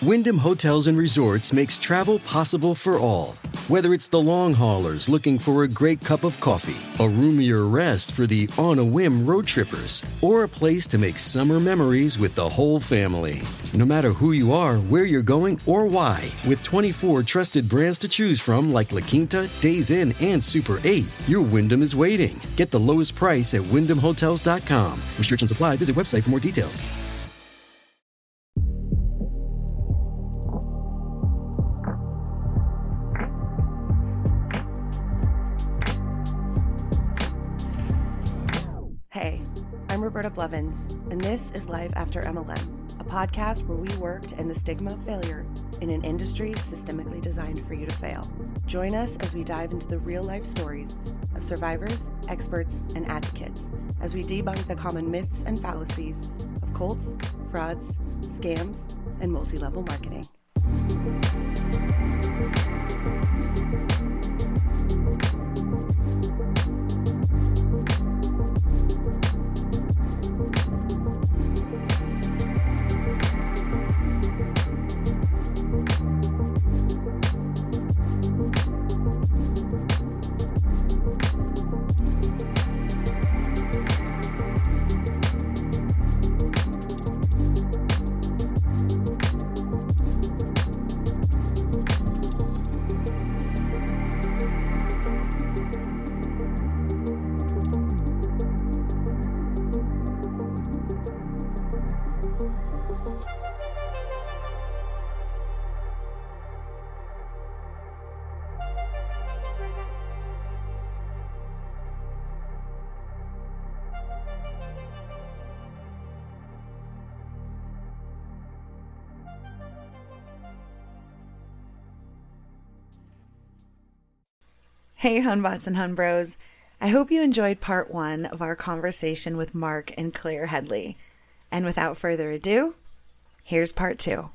Wyndham Hotels and Resorts makes travel possible for all. Whether it's the long haulers looking for a great cup of coffee, a roomier rest for the on-a-whim road trippers, or a place to make summer memories with the whole family. No matter who you are, where you're going, or why, with 24 trusted brands to choose from like La Quinta, Days Inn, and Super 8, your Wyndham is waiting. Get the lowest price at WyndhamHotels.com. Restrictions apply. Visit website for more details. Hey, I'm Roberta Blevins, and this is Life After MLM, a podcast where we work to end the stigma of failure in an industry systemically designed for you to fail. Join us as we dive into the real-life stories of survivors, experts, and advocates as we debunk the common myths and fallacies of cults, frauds, scams, and multi-level marketing. Hey, Hunbots and Hunbros. I hope you enjoyed part one of our conversation with Mark and Claire Headley. And without further ado, here's part two.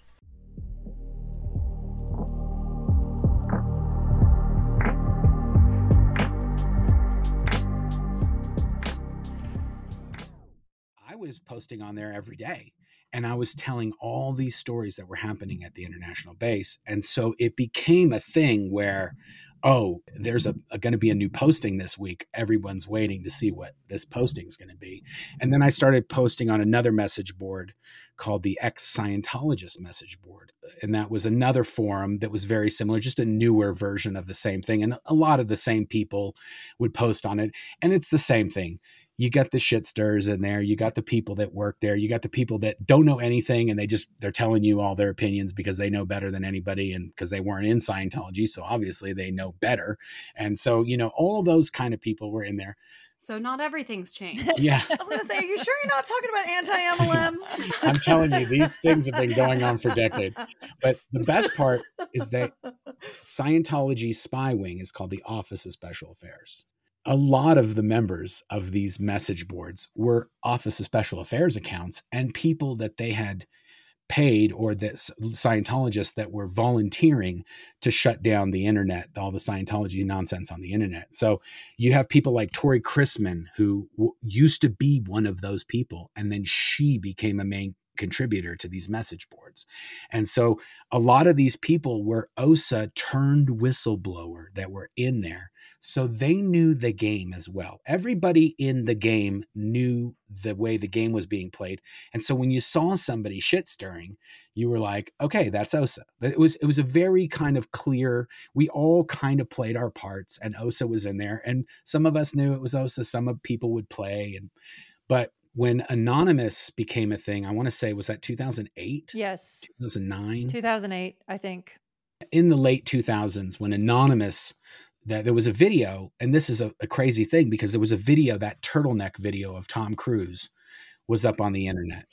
I was posting on there every day, and I was telling all these stories that were happening at the international base. And so it became a thing where, oh, there's going to be a new posting this week. Everyone's waiting to see what this posting is going to be. And then I started posting on another message board called the Ex-Scientologist message board. And that was another forum that was very similar, just a newer version of the same thing. And a lot of the same people would post on it. And it's the same thing. You got the shit stirs in there. You got the people that work there. You got the people that don't know anything, and they're telling you all their opinions because they know better than anybody, and because they weren't in Scientology. So obviously they know better. And so, all those kind of people were in there. So not everything's changed. Yeah. I was going to say, are you sure you're not talking about anti-MLM? I'm telling you, these things have been going on for decades. But the best part is that Scientology's spy wing is called the Office of Special Affairs. A lot of the members of these message boards were Office of Special Affairs accounts and people that they had paid, or that Scientologists that were volunteering to shut down the internet, all the Scientology nonsense on the internet. So you have people like Tori Chrisman, who used to be one of those people, and then she became a main contributor to these message boards. And so a lot of these people were OSA turned whistleblower that were in there. So they knew the game as well. Everybody in the game knew the way the game was being played. And so when you saw somebody shit stirring, you were like, okay, that's OSA. It was a very kind of clear, we all kind of played our parts, and OSA was in there. And some of us knew it was OSA. Some of people would play. But when Anonymous became a thing, I want to say, was that 2008? Yes. 2009? 2008, I think. In the late 2000s, when Anonymous, that there was a video, and this is a crazy thing, because there was a video, that turtleneck video of Tom Cruise was up on the internet.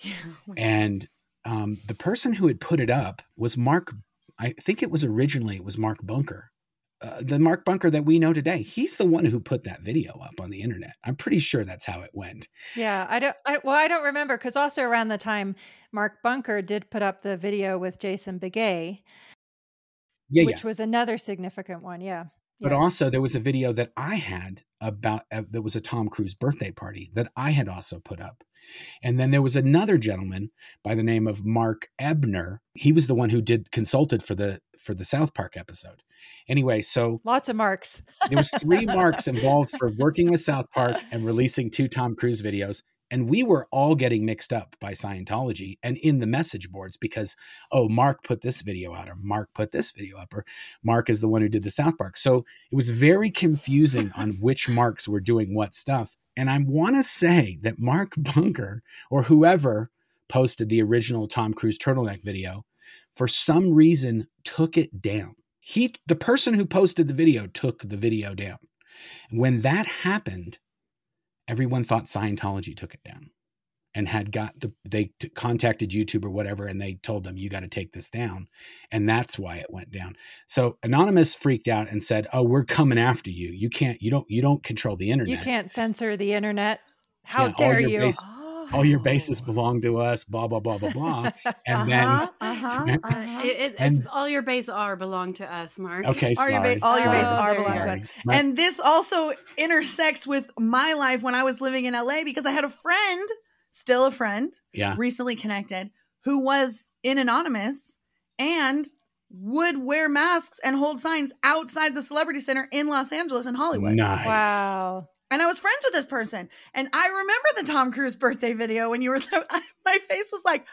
And the person who had put it up was Mark, I think it was Mark Bunker. The Mark Bunker that we know today. He's the one who put that video up on the internet. I'm pretty sure that's how it went. Yeah, I don't remember, because also around the time Mark Bunker did put up the video with Jason Begay, which was another significant one. Yeah. But Yes. also there was a video that I had about, that was a Tom Cruise birthday party that I had also put up. And then there was another gentleman by the name of Mark Ebner. He was the one who consulted for the South Park episode. Anyway, so Lots of marks. there was 3 marks involved for working with South Park and releasing 2 Tom Cruise videos. And we were all getting mixed up by Scientology and in the message boards because, oh, Mark put this video out, or Mark put this video up, or Mark is the one who did the South Park. So it was very confusing on which marks were doing what stuff. And I want to say that Mark Bunker, or whoever posted the original Tom Cruise turtleneck video, for some reason took it down. The person who posted the video took the video down. When that happened, everyone thought Scientology took it down and had they contacted YouTube or whatever, and they told them, you got to take this down. And that's why it went down. So Anonymous freaked out and said, oh, we're coming after you. You don't control the internet. You can't censor the internet. How dare you? All your bases belong to us, blah, blah, blah, blah, blah. And It's all your bases belong to us, Mark. Okay, all your bases belong to us. And this also intersects with my life when I was living in LA, because I had a friend, still a friend, recently connected, who was in Anonymous and would wear masks and hold signs outside the Celebrity Center in Los Angeles and Hollywood. Nice. Wow. And I was friends with this person. And I remember the Tom Cruise birthday video when you were, my face was like,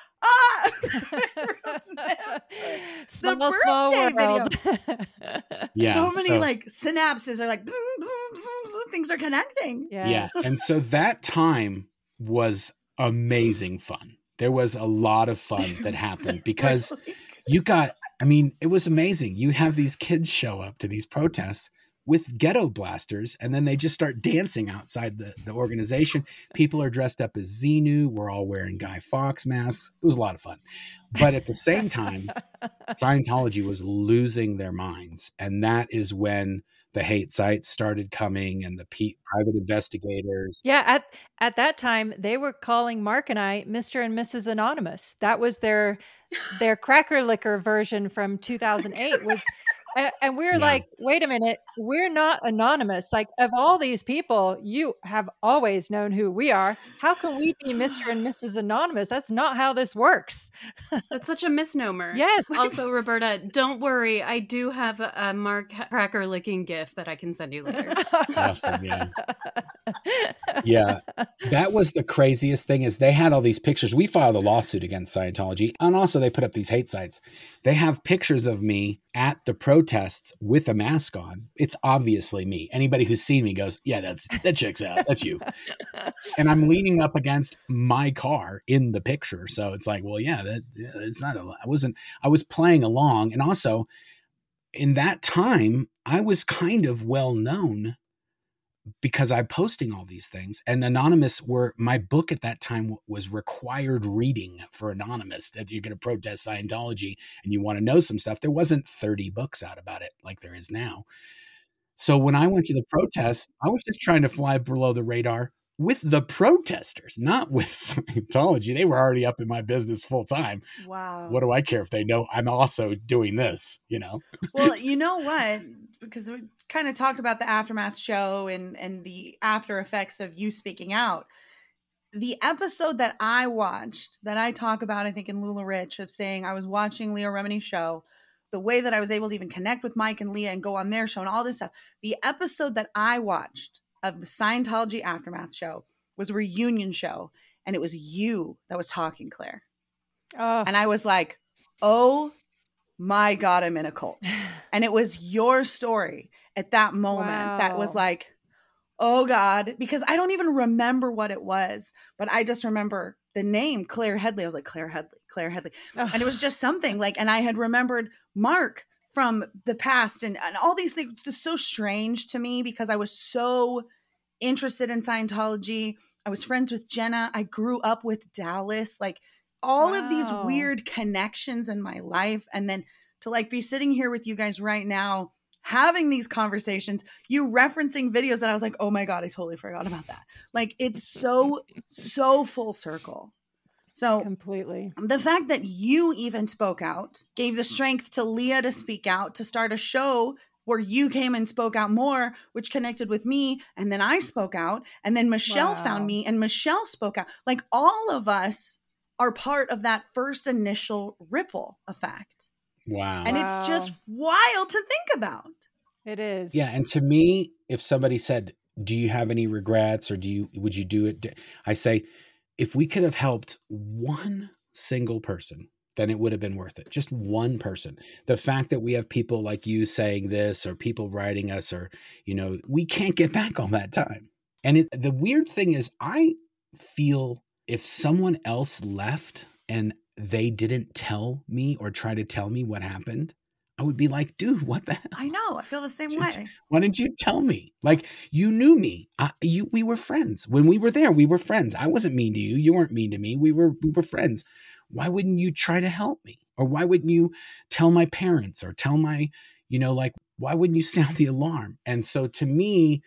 small world. Yeah, so many like synapses are like, bzz, bzz, bzz, bzz, things are connecting. Yes. Yeah. And so that time was amazing fun. There was a lot of fun that happened because it was amazing. You have these kids show up to these protests with ghetto blasters, and then they just start dancing outside the organization. People are dressed up as Xenu. We're all wearing Guy Fawkes masks. It was a lot of fun. But at the same time, Scientology was losing their minds. And that is when the hate sites started coming and the private investigators. Yeah, at that time, they were calling Mark and I Mr. and Mrs. Anonymous. That was their cracker liquor version from 2008 was... And we're like, wait a minute, we're not anonymous. Like, of all these people, you have always known who we are. How can we be Mr. and Mrs. Anonymous? That's not how this works. That's such a misnomer. Yes. Also, Roberta, don't worry. I do have a Mark cracker licking gift that I can send you later. Awesome, yeah. Yeah. That was the craziest thing is they had all these pictures. We filed a lawsuit against Scientology. And also they put up these hate sites. They have pictures of me at the protests with a mask on. It's obviously me. Anybody who's seen me goes, yeah, that checks out. That's you. And I'm leaning up against my car in the picture. So it's like, well, it's not I was playing along. And also in that time, I was kind of well known because I'm posting all these things. And Anonymous my book at that time was required reading for Anonymous, that you're going to protest Scientology and you want to know some stuff. There wasn't 30 books out about it like there is now. So when I went to the protest, I was just trying to fly below the radar with the protesters, not with Scientology. They were already up in my business full time. Wow. What do I care if they know I'm also doing this, Well, you know what? Because we kind of talked about the Aftermath show and the after effects of you speaking out. The episode that I watched, that I talk about, I think in Lula Rich, of saying I was watching Leah Remini's show, the way that I was able to even connect with Mike and Leah and go on their show and all this stuff. The episode that I watched of the Scientology Aftermath show was a reunion show. And it was you that was talking, Claire. Oh. And I was like, oh my God, I'm in a cult. And it was your story at that moment that was like, oh God, because I don't even remember what it was, but I just remember the name Claire Headley. I was like, Claire Headley. Oh. And it was just something like, and I had remembered Mark from the past and all these things. It's just so strange to me because I was so interested in Scientology. I was friends with Jenna. I grew up with Dallas, like all of these weird connections in my life. And then to like be sitting here with you guys right now, having these conversations, you referencing videos that I was like, oh my God, I totally forgot about that. Like it's so full circle. So completely. The fact that you even spoke out, gave the strength to Leah to speak out, to start a show where you came and spoke out more, which connected with me. And then I spoke out, and then Michelle found me and Michelle spoke out. Like all of us are part of that first initial ripple effect. Wow. And it's just wild to think about. It is. Yeah. And to me, if somebody said, do you have any regrets or would you do it? I say, if we could have helped one single person, then it would have been worth it. Just one person. The fact that we have people like you saying this or people writing us or, we can't get back all that time. And the weird thing is I feel if someone else left and they didn't tell me or try to tell me what happened, I would be like, dude, what the hell? I know. I feel the same way. Why didn't you tell me? Like, you knew me. We were friends. When we were there, we were friends. I wasn't mean to you. You weren't mean to me. We were friends. Why wouldn't you try to help me? Or why wouldn't you tell my parents or tell my, why wouldn't you sound the alarm? And so to me,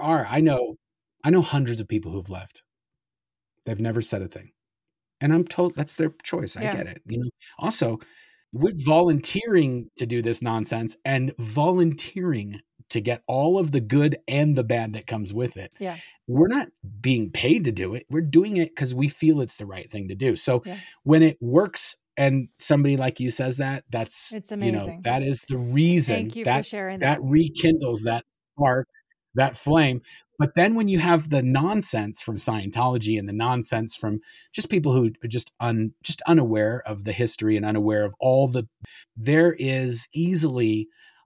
I know hundreds of people who've left. They've never said a thing. And I'm told that's their choice. I get it. Also, we're volunteering to do this nonsense and volunteering to get all of the good and the bad that comes with it. Yeah. We're not being paid to do it. We're doing it because we feel it's the right thing to do. So when it works and somebody like you says it's amazing. That is the reason. Thank you for sharing that. That rekindles that spark, that flame. But then when you have the nonsense from Scientology and the nonsense from just people who are just unaware of the history and unaware of there is easily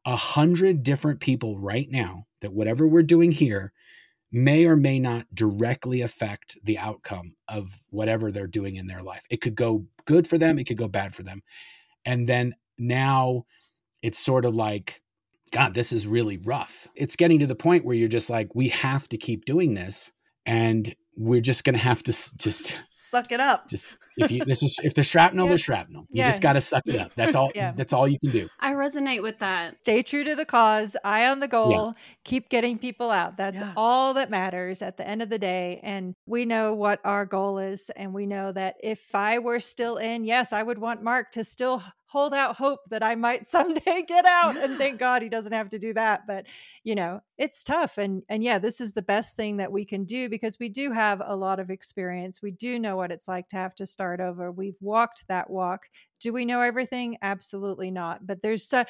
100 different people right now that whatever we're doing here may or may not directly affect the outcome of whatever they're doing in their life. It could go good for them. It could go bad for them. And then now it's sort of like, God, this is really rough. It's getting to the point where you're just like, we have to keep doing this. And we're just going to have to just suck it up. Just if there's shrapnel, there's shrapnel. You just got to suck it up. That's all. That's all you can do. I resonate with that. Stay true to the cause, eye on the goal, keep getting people out. That's all that matters at the end of the day. And we know what our goal is. And we know that if I were still in, yes, I would want Mark to still hold out hope that I might someday get out. And thank God he doesn't have to do that. But, it's tough. And this is the best thing that we can do because we do have a lot of experience. We do know what it's like to have to start over. We've walked that walk. Do we know everything? Absolutely not. But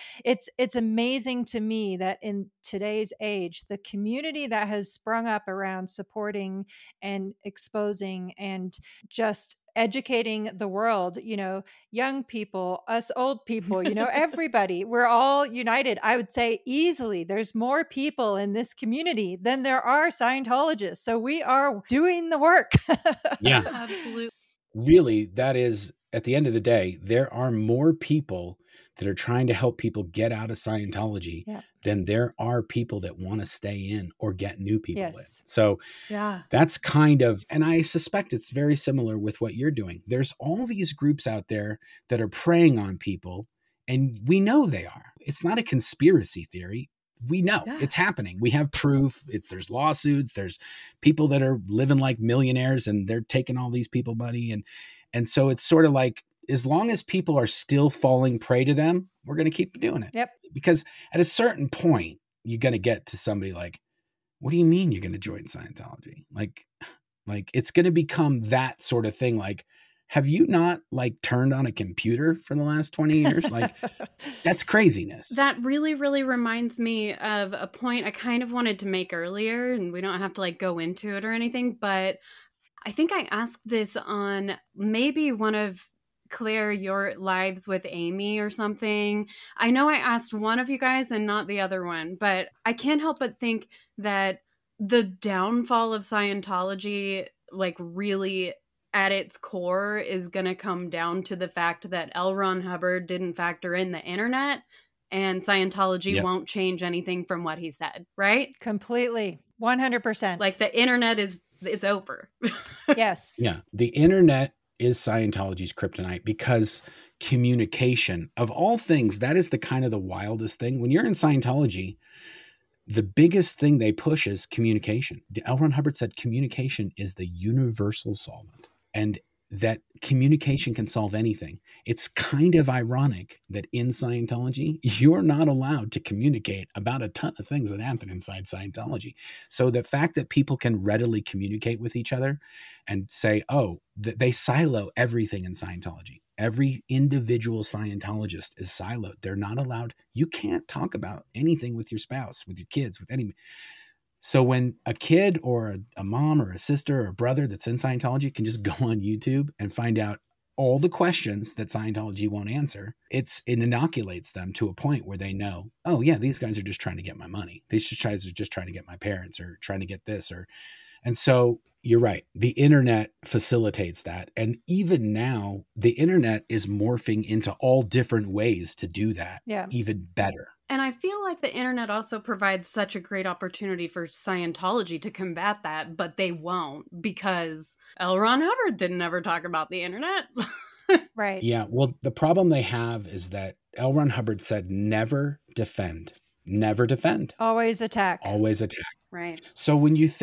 it's amazing to me that in today's age, the community that has sprung up around supporting and exposing and just educating the world, young people, us old people, everybody, we're all united. I would say easily there's more people in this community than there are Scientologists. So we are doing the work. Yeah, absolutely. Really, that is, at the end of the day, there are more people that are trying to help people get out of Scientology than there are people that want to stay in or get new people in. So that's kind of, and I suspect it's very similar with what you're doing. There's all these groups out there that are preying on people, and we know they are. It's not a conspiracy theory. We know it's happening. We have proof. There's lawsuits. There's people that are living like millionaires and they're taking all these people money. And so it's sort of like, as long as people are still falling prey to them, we're going to keep doing it. Yep. Because at a certain point, you're going to get to somebody like, what do you mean you're going to join Scientology? Like it's going to become that sort of thing. Like, have you not turned on a computer for the last 20 years? That's craziness. That really, really reminds me of a point I kind of wanted to make earlier, and we don't have to go into it or anything, but I think I asked this on maybe one of Claire, your lives with Amy or something. I know I asked one of you guys and not the other one, but I can't help but think that the downfall of Scientology, really at its core, is going to come down to the fact that L. Ron Hubbard didn't factor in the internet, and Scientology won't change anything from what he said, right? Completely. 100%. The internet it's over. Yes. Yeah. The internet is Scientology's kryptonite because communication, of all things, that is the kind of the wildest thing. When you're in Scientology, the biggest thing they push is communication. L. Ron Hubbard said communication is the universal solvent. And that communication can solve anything. It's kind of ironic that in Scientology, you're not allowed to communicate about a ton of things that happen inside Scientology. So the fact that people can readily communicate with each other and say, oh, they silo everything in Scientology. Every individual Scientologist is siloed. They're not allowed. You can't talk about anything with your spouse, with your kids, with any. So when a kid or a mom or a sister or a brother that's in Scientology can just go on YouTube and find out all the questions that Scientology won't answer, it inoculates them to a point where they know, oh yeah, these guys are just trying to get my money. These guys are just trying to get my parents or trying to get this and so you're right. The internet facilitates that. And even now, the internet is morphing into all different ways to do that even better. And I feel like the internet also provides such a great opportunity for Scientology to combat that, but they won't because L. Ron Hubbard didn't ever talk about the internet. Right. Yeah. Well, the problem they have is that L. Ron Hubbard said, never defend. Never defend. Always attack. Always attack. Right. So when you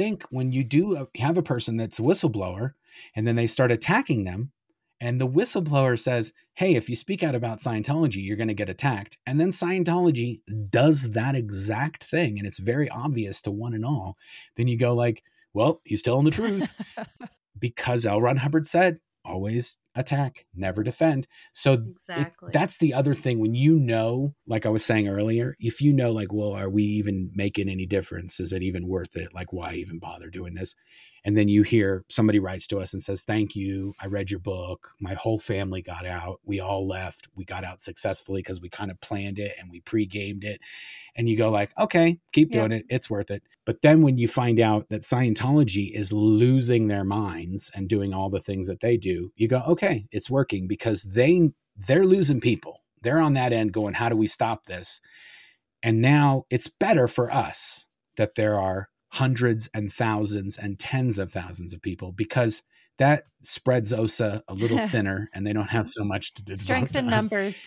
do have a person that's a whistleblower and then they start attacking them and the whistleblower says, hey, if you speak out about Scientology, you're going to get attacked. And then Scientology does that exact thing. And it's very obvious to one and all. Then you go like, well, he's telling the truth because L. Ron Hubbard said, always attack, never defend. So exactly. That's the other thing when you know, like I was saying earlier, if you know, like, well, are we even making any difference? Is it even worth it? Like, why even bother doing this? And then you hear somebody writes to us and says, thank you. I read your book. My whole family got out. We all left. We got out successfully because we kind of planned it and we pre-gamed it. And you go like, okay, keep doing it. It's worth it. But then when you find out that Scientology is losing their minds and doing all the things that they do, you go, okay, it's working because they're losing people. They're on that end going, how do we stop this? And now it's better for us that there are hundreds and thousands and tens of thousands of people because that spreads OSA a little thinner and they don't have so much to do. Strength in numbers.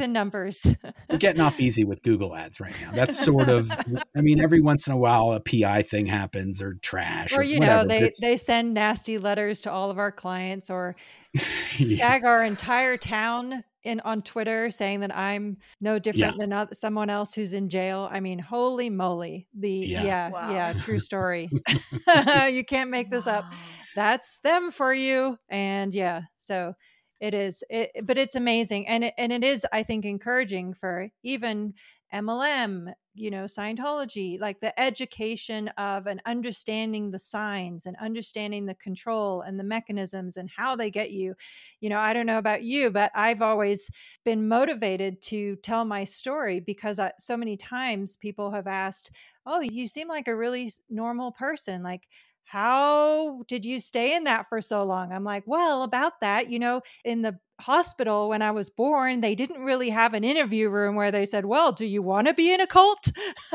We're getting off easy with Google ads right now. That's sort of, I mean, every once in a while a PI thing happens or trash or you whatever, know, they send nasty letters to all of our clients or tag our entire town on Twitter saying that I'm no different than someone else who's in jail. I mean, holy moly. True story. You can't make this up. That's them for you. And so it is, but it's amazing. And it is, I think, encouraging for even MLM, Scientology, like the education of and understanding the signs and understanding the control and the mechanisms and how they get you. I don't know about you, but I've always been motivated to tell my story because so many times people have asked, oh, you seem like a really normal person. Like, how did you stay in that for so long? I'm like, well, about that, in the hospital when I was born, they didn't really have an interview room where they said, well, do you want to be in a cult?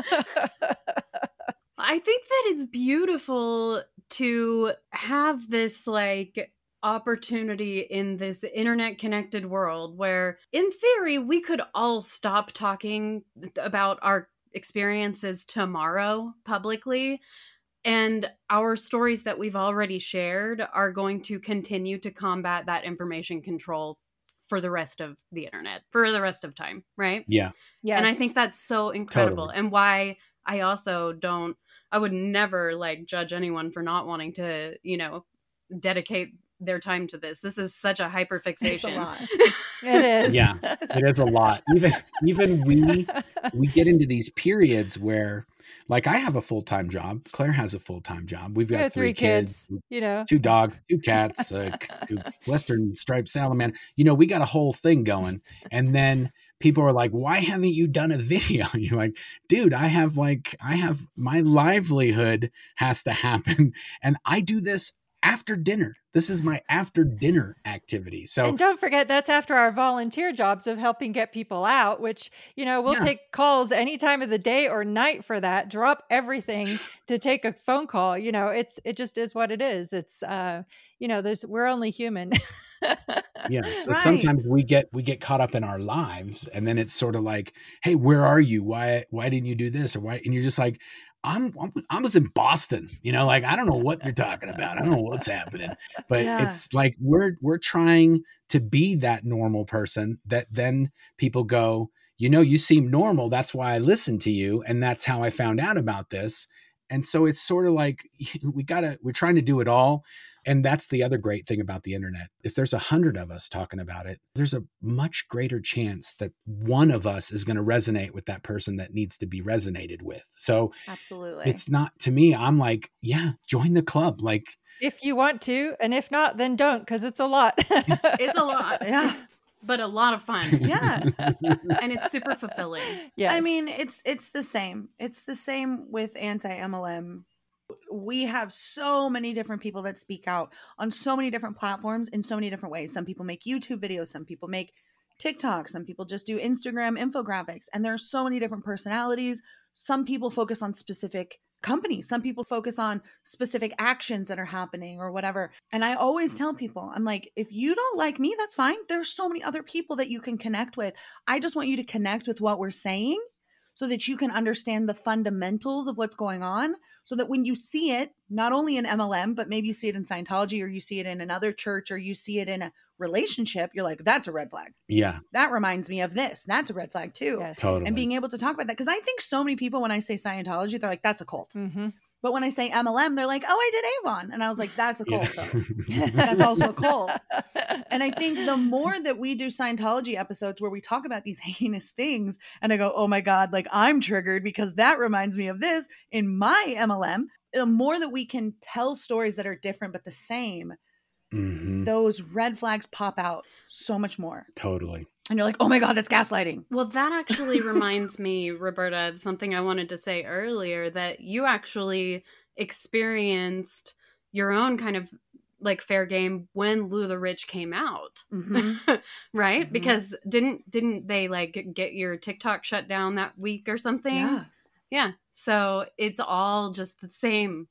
I think that it's beautiful to have this opportunity in this internet connected world where in theory we could all stop talking about our experiences tomorrow publicly. And our stories that we've already shared are going to continue to combat that information control for the rest of the internet, for the rest of time, right? Yeah. Yes. And I think that's so incredible. Totally. And why I also I would never judge anyone for not wanting to, dedicate their time to this. This is such a hyperfixation. It's a lot. It is. Yeah, it is a lot. Even we get into these periods where, like, I have a full-time job. Claire has a full-time job. We've got 3 kids, 2 dogs, 2 cats, Western striped salamander. We got a whole thing going. And then people are like, why haven't you done a video? And you're like, dude, I have my livelihood has to happen. And I do this after dinner. This is my after dinner activity. So, and don't forget, that's after our volunteer jobs of helping get people out, which, we'll take calls any time of the day or night for that, drop everything to take a phone call. It just is what it is. It's, we're only human. Yeah. So sometimes we get caught up in our lives and then it's sort of like, hey, where are you? Why didn't you do this? Or why? And you're just like, I was in Boston, like, I don't know what you're talking about. I don't know what's happening, but it's like, we're trying to be that normal person that then people go, you seem normal. That's why I listened to you. And that's how I found out about this. And so it's sort of like, we're trying to do it all. And that's the other great thing about the internet. If there's 100 of us talking about it, there's a much greater chance that one of us is going to resonate with that person that needs to be resonated with. So absolutely, it's not, to me, I'm like, yeah, join the club. Like, if you want to, and if not, then don't, because it's a lot. It's a lot. Yeah. But a lot of fun. Yeah. And it's super fulfilling. Yes. I mean, it's the same. It's the same with anti-MLM. We have so many different people that speak out on so many different platforms in so many different ways. Some people make YouTube videos, some people make TikTok, some people just do Instagram infographics, and there are so many different personalities. Some people focus on specific companies. Some people focus on specific actions that are happening or whatever. And I always tell people, I'm like, if you don't like me, that's fine. There's so many other people that you can connect with. I just want you to connect with what we're saying so that you can understand the fundamentals of what's going on, so that when you see it, not only in MLM, but maybe you see it in Scientology, or you see it in another church, or you see it in a relationship, you're like, that's a red flag. Yeah. That reminds me of this. That's a red flag too. Yes. Totally. And being able to talk about that. Because I think so many people, when I say Scientology, they're like, that's a cult. Mm-hmm. But when I say MLM, they're like, oh, I did Avon. And I was like, that's a cult Yeah. though. That's also a cult. And I think the more that we do Scientology episodes where we talk about these heinous things, and I go, oh my God, like, I'm triggered because that reminds me of this in my MLM, the more that we can tell stories that are different but the same, Mm-hmm. those red flags pop out so much more. Totally. And you're like, oh my God, that's gaslighting. Well, that actually reminds me, Roberta, of something I wanted to say earlier, that you actually experienced your own kind of like fair game when Lou the Rich came out. Mm-hmm. Right? Mhm. Because didn't they like get your TikTok shut down that week or something? Yeah. Yeah. So it's all just the same.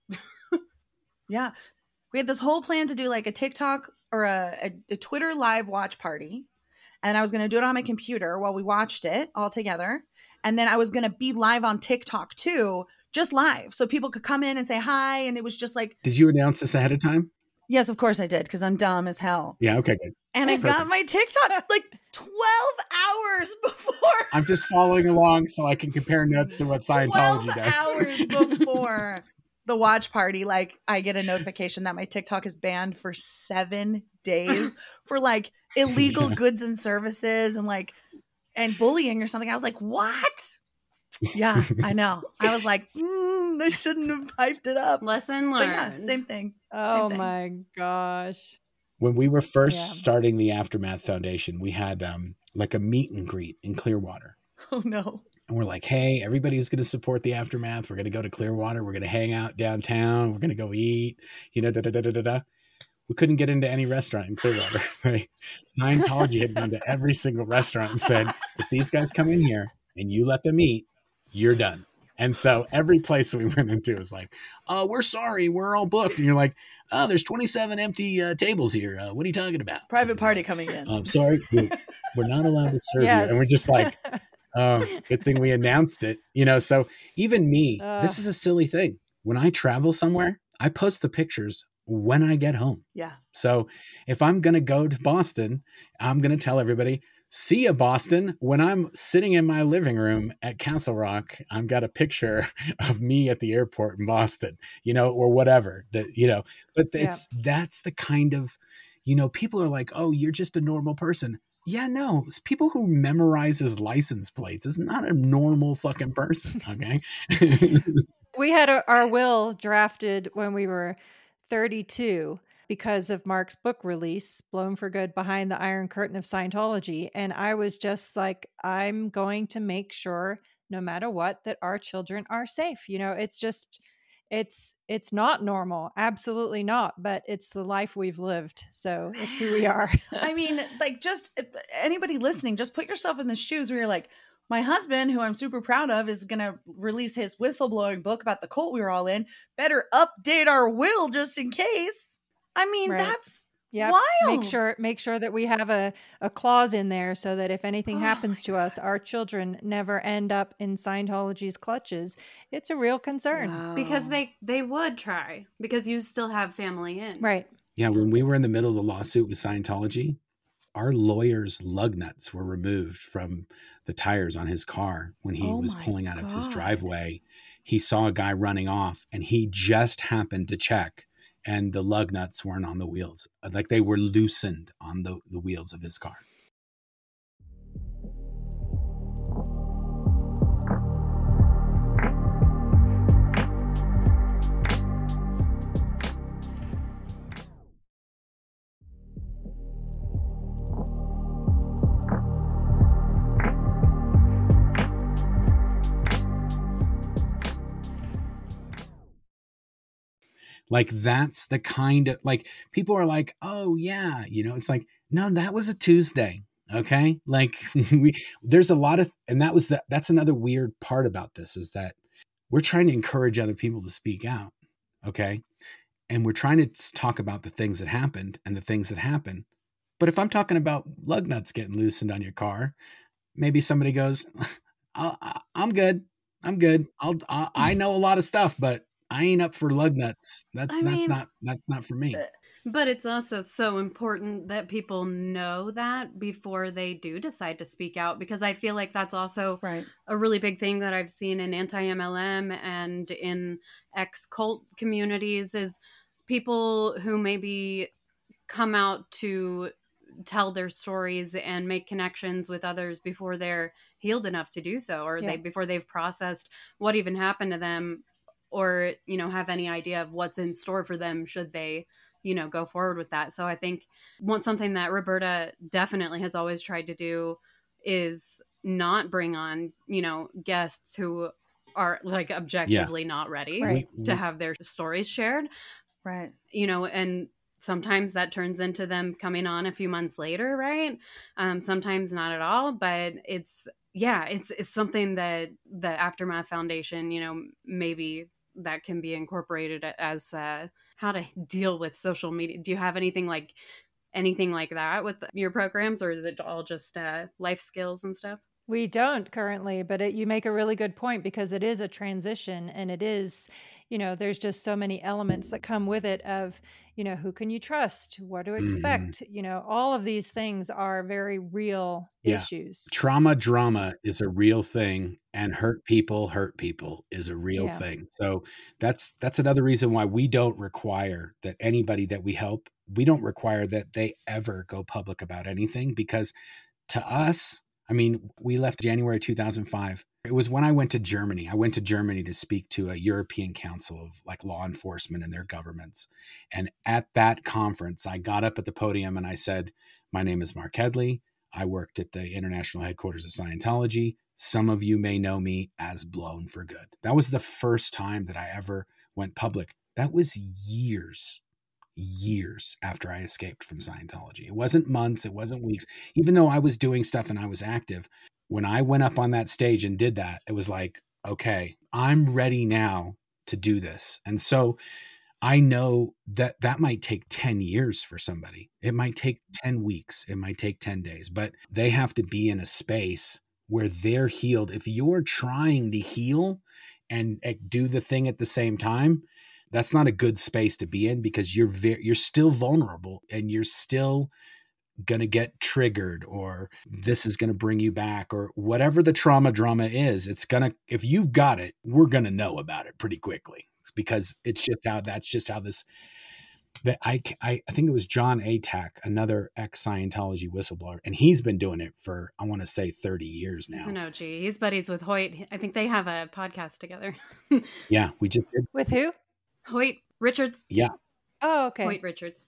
Yeah. We had this whole plan to do like a TikTok or a Twitter live watch party. And I was going to do it on my computer while we watched it all together. And then I was going to be live on TikTok too, just live. So people could come in and say hi. And it was just like, Did you announce this ahead of time? yes, of course I did. Because I'm dumb as hell. Yeah. Okay, good. And I got my TikTok like 12 hours before. I'm just following along so I can compare notes to what Scientology 12 does. hours before the watch party, like, I get a notification that my TikTok is banned for 7 days for like illegal goods and services and like, and bullying or something. I was like, what? Yeah, I know. I was like, I shouldn't have hyped it up. Lesson But learned. yeah, same thing. Oh Same thing. my gosh. When we were first Yeah. starting the Aftermath Foundation, we had like a meet and greet in Clearwater. Oh no. And we're like, hey, everybody's going to support the Aftermath. We're going to go to Clearwater. We're going to hang out downtown. We're going to go eat, da-da-da-da-da-da. We couldn't get into any restaurant in Clearwater, right? Scientology had gone to every single restaurant and said, if these guys come in here and you let them eat, you're done. And so every place we went into was like, oh, we're sorry, we're all booked. And you're like, oh, there's 27 empty tables here. What are you talking about? Private party coming in. I'm sorry, we're not allowed to serve Yes. you. And we're just like, good thing we announced it. So even me, this is a silly thing. When I travel somewhere, I post the pictures when I get home. Yeah. So if I'm going to go to Boston, I'm going to tell everybody, see ya, Boston. When I'm sitting in my living room at Castle Rock, I've got a picture of me at the airport in Boston, or whatever but that's the kind of, people are like, oh, you're just a normal person. Yeah, no, it's people who memorizes license plates is not a normal fucking person. Okay. We had our will drafted when we were 32 because of Mark's book release, Blown for Good, Behind the Iron Curtain of Scientology. And I was just like, I'm going to make sure no matter what, that our children are safe. It's just, it's not normal. Absolutely not. But it's the life we've lived. So it's who we are. I mean, like, just anybody listening, just put yourself in the shoes where you're like, my husband, who I'm super proud of, is going to release his whistleblowing book about the cult we were all in. Better update our will just in case. I mean, Right. that's Yep. Wild. Make sure that we have a clause in there so that if anything happens to us, our children never end up in Scientology's clutches. It's a real concern. Because Wow. they would try, because you still have family in. Right. Yeah, when we were in the middle of the lawsuit with Scientology, our lawyer's lug nuts were removed from the tires on his car when he Oh was my pulling out of his God. driveway. He saw a guy running off and he just happened to check, and the lug nuts weren't on the wheels. Like they were loosened on the wheels of his car. Like that's the kind of, like, people are like, oh yeah, you know, it's like, no, that was a Tuesday. Okay. Like there's a lot of, and that's another weird part about this is that we're trying to encourage other people to speak out. Okay. And we're trying to talk about the things that happened and the things that happen. But if I'm talking about lug nuts getting loosened on your car, maybe somebody goes, I'm good. I'm good. I know a lot of stuff, but I ain't up for lug nuts. That's not for me. But it's also so important that people know that before they do decide to speak out, because I feel like that's also Right. a really big thing that I've seen in anti-MLM and in ex-cult communities is people who maybe come out to tell their stories and make connections with others before they're healed enough to do so, or before they've processed what even happened to them, or, you know, have any idea of what's in store for them should they, you know, go forward with that. So I think something that Roberta definitely has always tried to do is not bring on, you know, guests who are like objectively not ready to have their stories shared. Right. You know, and sometimes that turns into them coming on a few months later, right? Sometimes not at all, but it's something that the Aftermath Foundation, you know, maybe that can be incorporated as how to deal with social media. Do you have anything like that with your programs, or is it all just life skills and stuff? We don't currently, but you make a really good point because it is a transition and it is, you know, there's just so many elements that come with it of, you know, who can you trust? What to expect? You know, all of these things are very real issues. Trauma drama is a real thing, and hurt people is a real thing. So that's another reason why we don't require that anybody that we help, we don't require that they ever go public about anything, because to us, I mean, we left January 2005. It was when I went to Germany. I went to Germany to speak to a European Council of like law enforcement and their governments. And at that conference, I got up at the podium and I said, my name is Mark Headley. I worked at the international headquarters of Scientology. Some of you may know me as Blown for Good. That was the first time that I ever went public. That was years after I escaped from Scientology. It wasn't months, it wasn't weeks. Even though I was doing stuff and I was active, when I went up on that stage and did that, it was like, okay, I'm ready now to do this. And so I know that that might take 10 years for somebody. It might take 10 weeks. It might take 10 days, but they have to be in a space where they're healed. If you're trying to heal and do the thing at the same time, that's not a good space to be in, because you're still vulnerable and you're still going to get triggered, or this is going to bring you back, or whatever the trauma drama is. It's going to, if you've got it, we're going to know about it pretty quickly, because it's just how this, that I think it was John Atack, another ex-Scientology whistleblower, and he's been doing it for, I want to say 30 years now. He's an OG. He's buddies with Hoyt. I think they have a podcast together. Yeah, we just did. With who? Hoyt Richards. Yeah. Oh, okay. Hoyt Richards.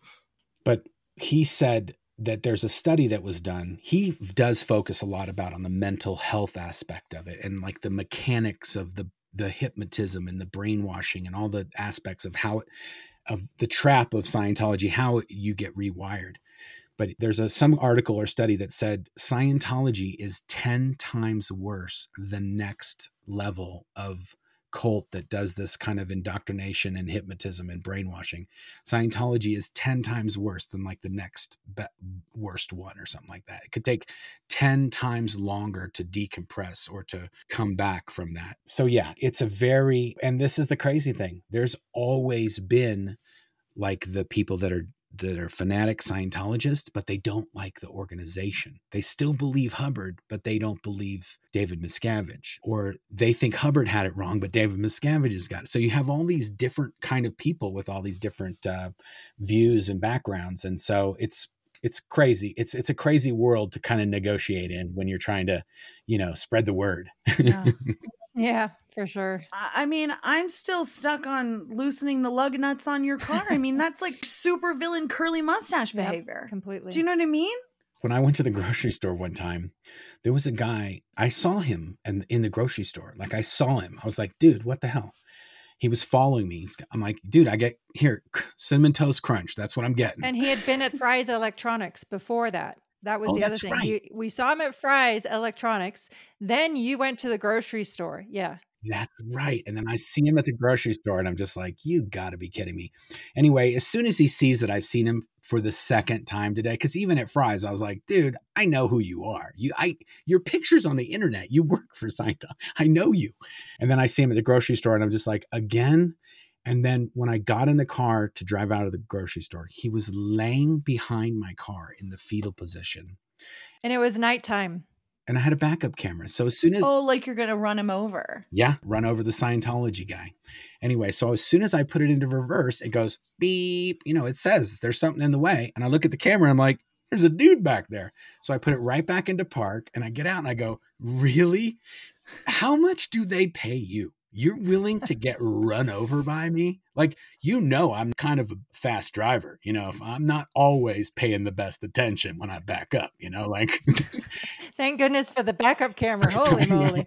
But he said that there's a study that was done. He does focus a lot on the mental health aspect of it, and like the mechanics of the hypnotism and the brainwashing and all the aspects of of the trap of Scientology, how you get rewired. But there's some article or study that said Scientology is 10 times worse than next level of cult that does this kind of indoctrination and hypnotism and brainwashing. Scientology is 10 times worse than like the next worst one or something like that. It could take 10 times longer to decompress or to come back from that. So yeah, it's and this is the crazy thing. There's always been like the people that are fanatic Scientologists, but they don't like the organization. They still believe Hubbard, but they don't believe David Miscavige, or they think Hubbard had it wrong, but David Miscavige has got it. So you have all these different kind of people with all these different views and backgrounds. And so it's crazy. It's a crazy world to kind of negotiate in when you're trying to, spread the word. Yeah. Yeah, for sure. I mean, I'm still stuck on loosening the lug nuts on your car. I mean, that's like super villain curly mustache behavior. Completely. Do you know what I mean? When I went to the grocery store one time, there was a guy, I saw him in the grocery store. Like I saw him. I was like, dude, what the hell? He was following me. I'm like, dude, I get here, Cinnamon Toast Crunch. That's what I'm getting. And he had been at Fry's Electronics before that. That was the other thing. Right. We saw him at Fry's Electronics. Then you went to the grocery store. Yeah. That's right. And then I see him at the grocery store and I'm just like, you gotta be kidding me. Anyway, as soon as he sees that I've seen him for the second time today, because even at Fry's, I was like, dude, I know who you are. Your picture's on the internet. You work for Scientology. I know you. And then I see him at the grocery store and I'm just like, again? And then when I got in the car to drive out of the grocery store, he was laying behind my car in the fetal position. And it was nighttime. And I had a backup camera. So as soon as... Oh, like you're going to run him over. Yeah, run over the Scientology guy. Anyway, so as soon as I put it into reverse, it goes beep. It says there's something in the way. And I look at the camera and I'm like, there's a dude back there. So I put it right back into park and I get out and I go, really? How much do they pay you? You're willing to get run over by me? Like, I'm kind of a fast driver. If I'm not always paying the best attention when I back up, like. Thank goodness for the backup camera. Holy moly.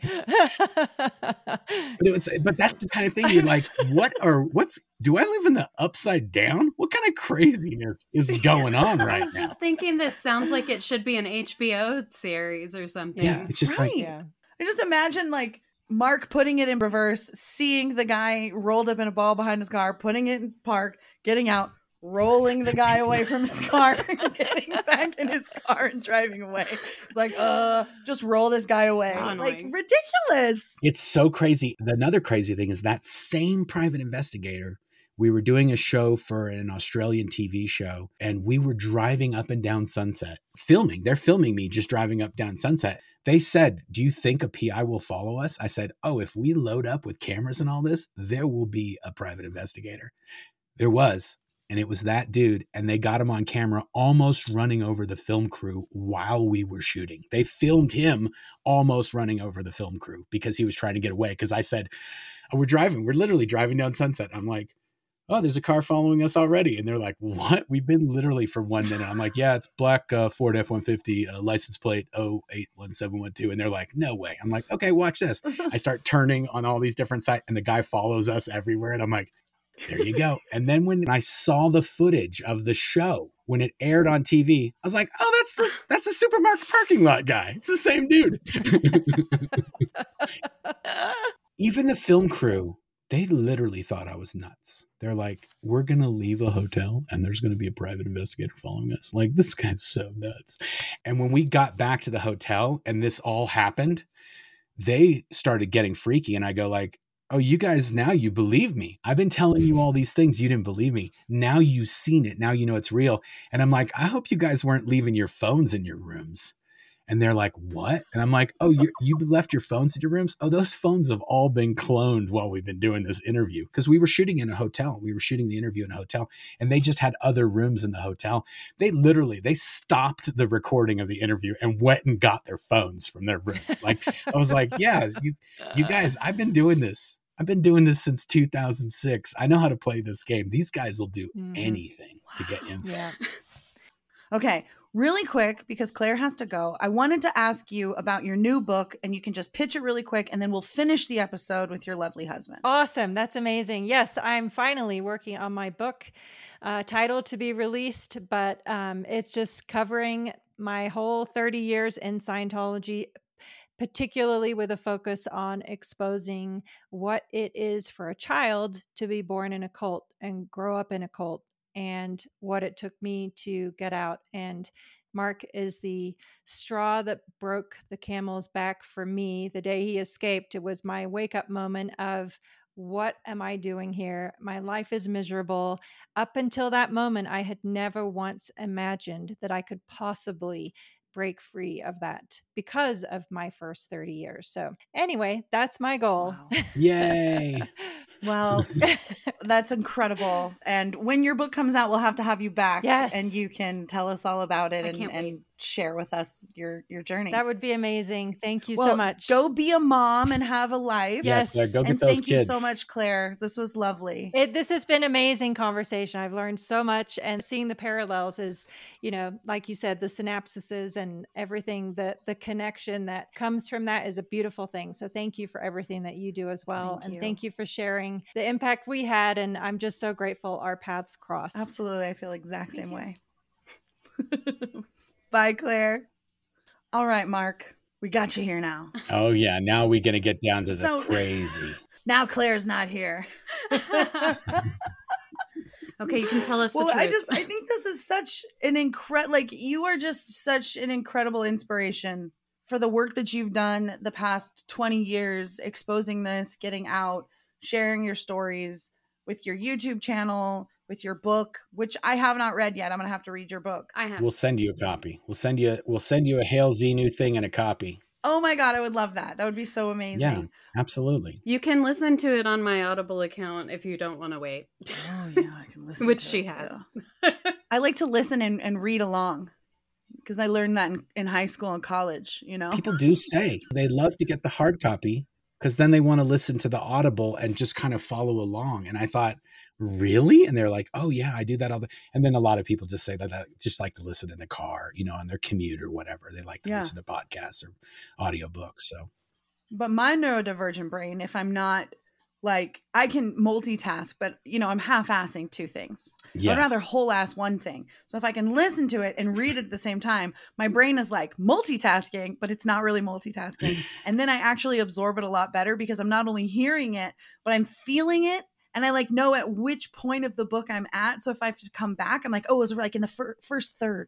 But that's the kind of thing you're like, do I live in the upside down? What kind of craziness is going on right now? I was just thinking this sounds like it should be an HBO series or something. Yeah, it's just right. like. Yeah. I just imagine like Mark putting it in reverse, seeing the guy rolled up in a ball behind his car, putting it in park, getting out, rolling the guy away from his car, getting back in his car and driving away. It's like, just roll this guy away. Like, ridiculous. It's so crazy. Another crazy thing is that same private investigator, we were doing a show for an Australian TV show, and we were driving up and down Sunset, filming. They're filming me just driving up down Sunset. They said, do you think a PI will follow us? I said, if we load up with cameras and all this, there will be a private investigator. There was, and it was that dude. And they got him on camera almost running over the film crew while we were shooting. They filmed him almost running over the film crew because he was trying to get away. Because I said, we're literally driving down Sunset. I'm like, oh, there's a car following us already. And they're like, what? We've been literally for 1 minute. I'm like, yeah, it's black Ford F-150, license plate 081712. And they're like, no way. I'm like, okay, watch this. I start turning on all these different sites and the guy follows us everywhere. And I'm like, there you go. And then when I saw the footage of the show, when it aired on TV, I was like, oh, that's a supermarket parking lot guy. It's the same dude. Even the film crew, they literally thought I was nuts. They're like, we're going to leave a hotel and there's going to be a private investigator following us. Like, this guy's so nuts. And when we got back to the hotel and this all happened, they started getting freaky. And I go like, oh, you guys, now you believe me. I've been telling you all these things. You didn't believe me. Now you've seen it. Now you know it's real. And I'm like, I hope you guys weren't leaving your phones in your rooms. And they're like, what? And I'm like, oh, you left your phones in your rooms? Oh, those phones have all been cloned while we've been doing this interview. Because we were shooting in a hotel. We were shooting the interview in a hotel. And they just had other rooms in the hotel. They stopped the recording of the interview and went and got their phones from their rooms. Like, I was like, yeah, you guys, I've been doing this. I've been doing this since 2006. I know how to play this game. These guys will do anything to get info. Yeah. Okay. Really quick, because Claire has to go, I wanted to ask you about your new book, and you can just pitch it really quick, and then we'll finish the episode with your lovely husband. Awesome. That's amazing. Yes, I'm finally working on my book, title to be released, but it's just covering my whole 30 years in Scientology, particularly with a focus on exposing what it is for a child to be born in a cult and grow up in a cult, and what it took me to get out. And Mark is the straw that broke the camel's back for me. The day he escaped, it was my wake up moment of, what am I doing here? My life is miserable. Up until that moment, I had never once imagined that I could possibly break free of that because of my first 30 years. So anyway, that's my goal. Wow. Yay. Well, that's incredible. And when your book comes out, we'll have to have you back. Yes. And you can tell us all about it I can't wait. and share with us your journey. That would be amazing. Thank you Well, so much. Go be a mom and have a life. Yes. Claire, go get And those thank kids. you so much, Claire. This was lovely. This has been amazing conversation. I've learned so much, and seeing the parallels is, like you said, the synapses and everything, the connection that comes from that is a beautiful thing. So thank you for everything that you do as well. Thank you. Thank you for sharing the impact we had. And I'm just so grateful our paths crossed. Absolutely. I feel the exact same way. Bye, Claire. All right, Mark. We got you here now. Oh, yeah. Now we're going to get down to the So- crazy. Now Claire's not here. Okay, you can tell us Well, the truth. I think this is such an you are just such an incredible inspiration for the work that you've done the past 20 years, exposing this, getting out, sharing your stories with your YouTube channel, with your book, which I have not read yet. I'm going to have to read your book. I have. We'll send you a copy. We'll send you a Hail Xenu thing and a copy. Oh my God, I would love that. That would be so amazing. Yeah, absolutely. You can listen to it on my Audible account if you don't want to wait. Oh yeah, I can listen Which to she it, has. too. I like to listen and read along because I learned that in high school and college, People do say they love to get the hard copy because then they want to listen to the Audible and just kind of follow along. And I thought, really? And they're like, oh yeah, I do that all the. And then a lot of people just say that just like to listen in the car, on their commute or whatever. They like to listen to podcasts or audiobooks. So, But my neurodivergent brain, if I'm not I can multitask, but I'm half-assing two things. yes. I'd rather whole-ass one thing. So if I can listen to it and read it at the same time, my brain is like multitasking, but it's not really multitasking. And then I actually absorb it a lot better because I'm not only hearing it, but I'm feeling it. And I know at which point of the book I'm at. So if I have to come back, I'm like, oh, it was in the first third.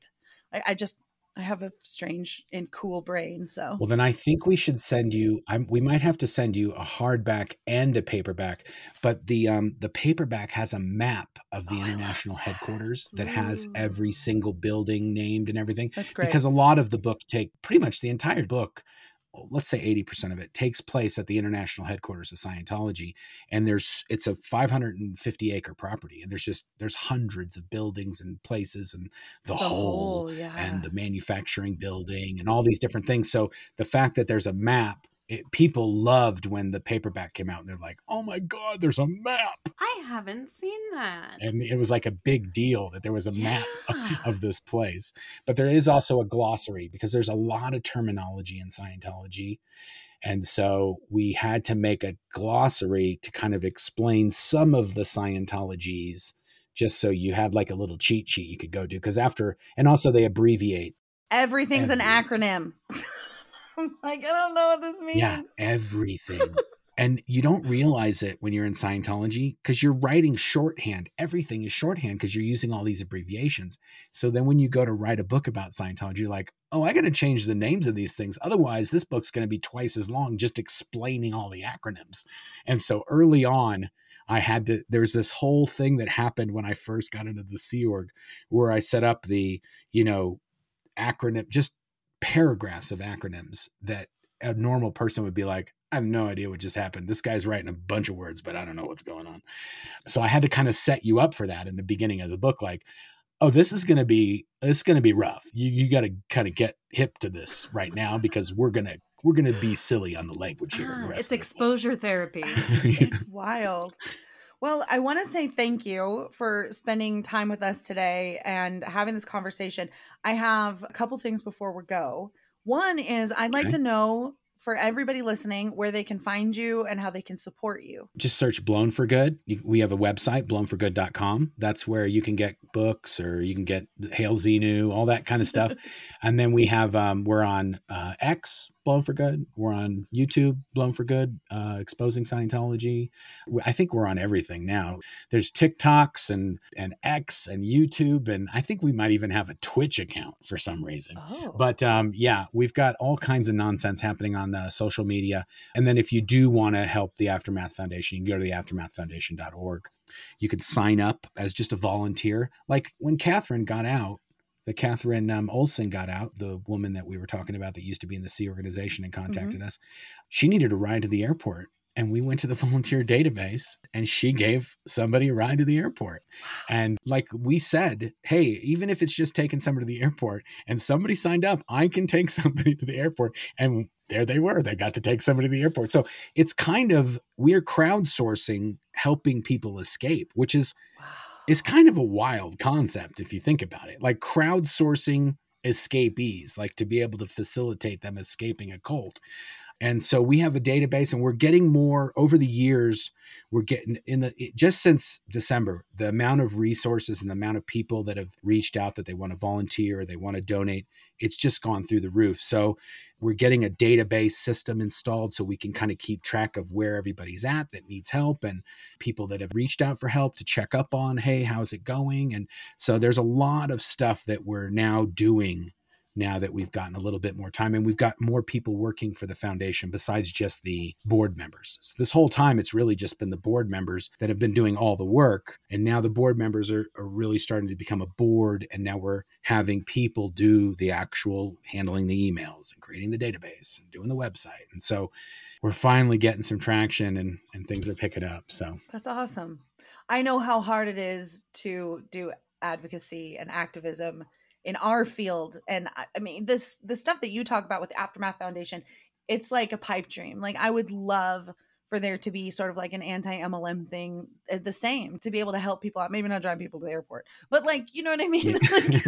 I have a strange and cool brain. So Well, then I think we should send you. We might have to send you a hardback and a paperback. But the paperback has a map of the international headquarters that has every single building named and everything. that's great. Because a lot of the book pretty much the entire book, let's say 80% of it, takes place at the international headquarters of Scientology. And it's a 550 acre property. And there's hundreds of buildings and places and the whole and the manufacturing building and all these different things. So the fact that there's a map, people loved when the paperback came out and they're like, oh my God, there's a map. I haven't seen that. And it was like a big deal that there was a map of this place. But there is also a glossary because there's a lot of terminology in Scientology. And so we had to make a glossary to kind of explain some of the Scientologies, just so you had like a little cheat sheet you could go do. And also they abbreviate. Everything's an acronym. I'm like, I don't know what this means. Yeah, everything. And you don't realize it when you're in Scientology because you're writing shorthand. Everything is shorthand because you're using all these abbreviations. So then when you go to write a book about Scientology, you're like, oh, I got to change the names of these things. Otherwise, this book's going to be twice as long just explaining all the acronyms. And so early on, there's this whole thing that happened when I first got into the Sea Org where I set up the, acronym, just paragraphs of acronyms that a normal person would be like, I have no idea what just happened. This guy's writing a bunch of words, but I don't know what's going on. So I had to kind of set you up for that in the beginning of the book. Like, oh, this is going to be rough. You got to kind of get hip to this right now because we're going to be silly on the language here. in the rest It's of the exposure therapy. It's wild. Well, I want to say thank you for spending time with us today and having this conversation. I have a couple things before we go. One is I'd like to know for everybody listening where they can find you and how they can support you. Just search Blown for Good. We have a website, blownforgood.com. That's where you can get books or you can get Hail Xenu, all that kind of stuff. And then we have, we're on X, Blown for Good. We're on YouTube, Blown for Good, exposing Scientology. I think we're on everything now. There's TikToks and X and YouTube, and I think we might even have a Twitch account for some reason. Oh. But yeah, we've got all kinds of nonsense happening on social media. And then if you do want to help the Aftermath Foundation, you can go to the aftermathfoundation.org. You could sign up as just a volunteer. Like when Catherine got out, Catherine Olsen got out, the woman that we were talking about that used to be in the Sea Organization and contacted us. She needed a ride to the airport. And we went to the volunteer database and she gave somebody a ride to the airport. And like we said, hey, even if it's just taking somebody to the airport and somebody signed up, I can take somebody to the airport. And there they were. They got to take somebody to the airport. So it's kind of, we're crowdsourcing, helping people escape, which is kind of a wild concept if you think about it. Like crowdsourcing escapees, like to be able to facilitate them escaping a cult. And so we have a database and we're getting more over the years. We're getting just since December, the amount of resources and the amount of people that have reached out that they want to volunteer, or they want to donate, it's just gone through the roof. So we're getting a database system installed so we can kind of keep track of where everybody's at that needs help, and people that have reached out for help to check up on, hey, how's it going? And so there's a lot of stuff that we're now doing now that we've gotten a little bit more time, and we've got more people working for the foundation besides just the board members. So this whole time, it's really just been the board members that have been doing all the work. And now the board members are really starting to become a board. And now we're having people do the actual handling the emails and creating the database and doing the website. And so we're finally getting some traction and things are picking up. So that's awesome. I know how hard it is to do advocacy and activism in our field. And I mean, the stuff that you talk about with the Aftermath Foundation, it's like a pipe dream. Like I would love for there to be sort of like an anti-MLM thing, the same, to be able to help people out. Maybe not drive people to the airport, but like, you know what I mean?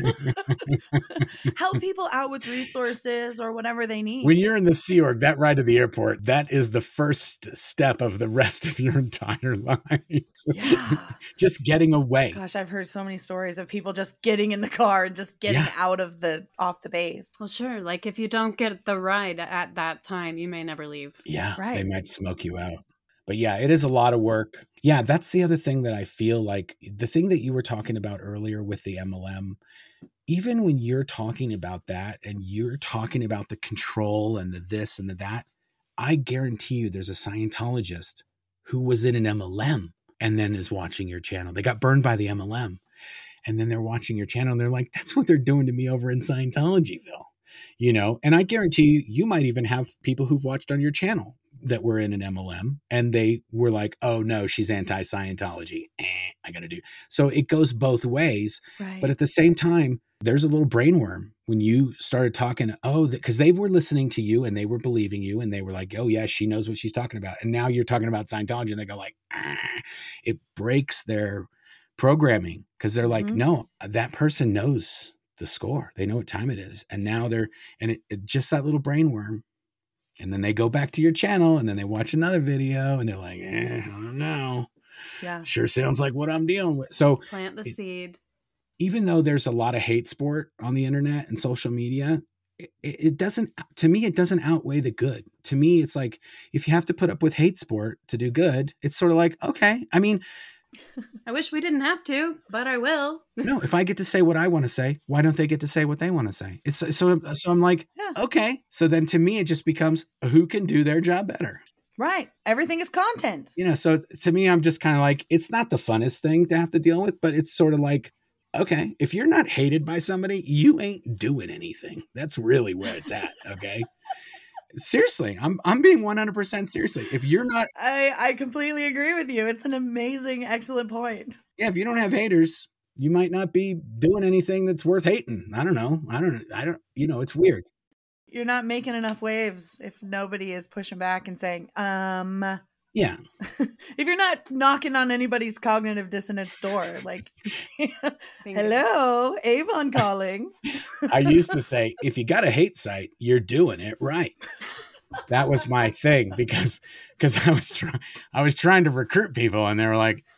Yeah. Like, help people out with resources or whatever they need. When you're in the Sea Org, that ride to the airport, that is the first step of the rest of your entire life. Yeah. Just getting away. Gosh, I've heard so many stories of people just getting in the car and just getting out of off the base. Well, sure. Like if you don't get the ride at that time, you may never leave. Yeah. Right. They might smoke you out. But yeah, it is a lot of work. Yeah, that's the other thing that I feel like, the thing that you were talking about earlier with the MLM, even when you're talking about that and you're talking about the control and the this and the that, I guarantee you there's a Scientologist who was in an MLM and then is watching your channel. They got burned by the MLM and then they're watching your channel and they're like, that's what they're doing to me over in Scientologyville, you know? And I guarantee you might even have people who've watched on your channel that were in an MLM and they were like, oh no, she's anti-Scientology. I got to do. So it goes both ways. Right. But at the same time, there's a little brainworm when you started talking, because they were listening to you and they were believing you and they were like, oh yeah, she knows what she's talking about. And now you're talking about Scientology and they go like, it breaks their programming because they're like, no, that person knows the score. They know what time it is. And now it just that little brainworm. And then they go back to your channel and then they watch another video and they're like, I don't know. Yeah. Sure sounds like what I'm dealing with. So plant the seed. Even though there's a lot of hate sport on the internet and social media, it doesn't, to me, it doesn't outweigh the good. To me, it's like, if you have to put up with hate sport to do good, it's sort of like, okay. I mean, I wish we didn't have to, but I will. No, if I get to say what I want to say, why don't they get to say what they want to say? It's so I'm like, okay. So then to me, it just becomes who can do their job better. Right. Everything is content. You know, so to me, I'm just kind of like, it's not the funnest thing to have to deal with, but it's sort of like, okay, if you're not hated by somebody, you ain't doing anything. That's really where it's at. Okay. Seriously, I'm being 100% seriously. If you're not, I completely agree with you. It's an amazing, excellent point. Yeah, if you don't have haters, you might not be doing anything that's worth hating. I don't know. You know, it's weird. You're not making enough waves if nobody is pushing back and saying, yeah. If you're not knocking on anybody's cognitive dissonance door, like, hello, Avon calling. I used to say, if you got a hate site, you're doing it right. That was my thing because I was trying to recruit people and they were like,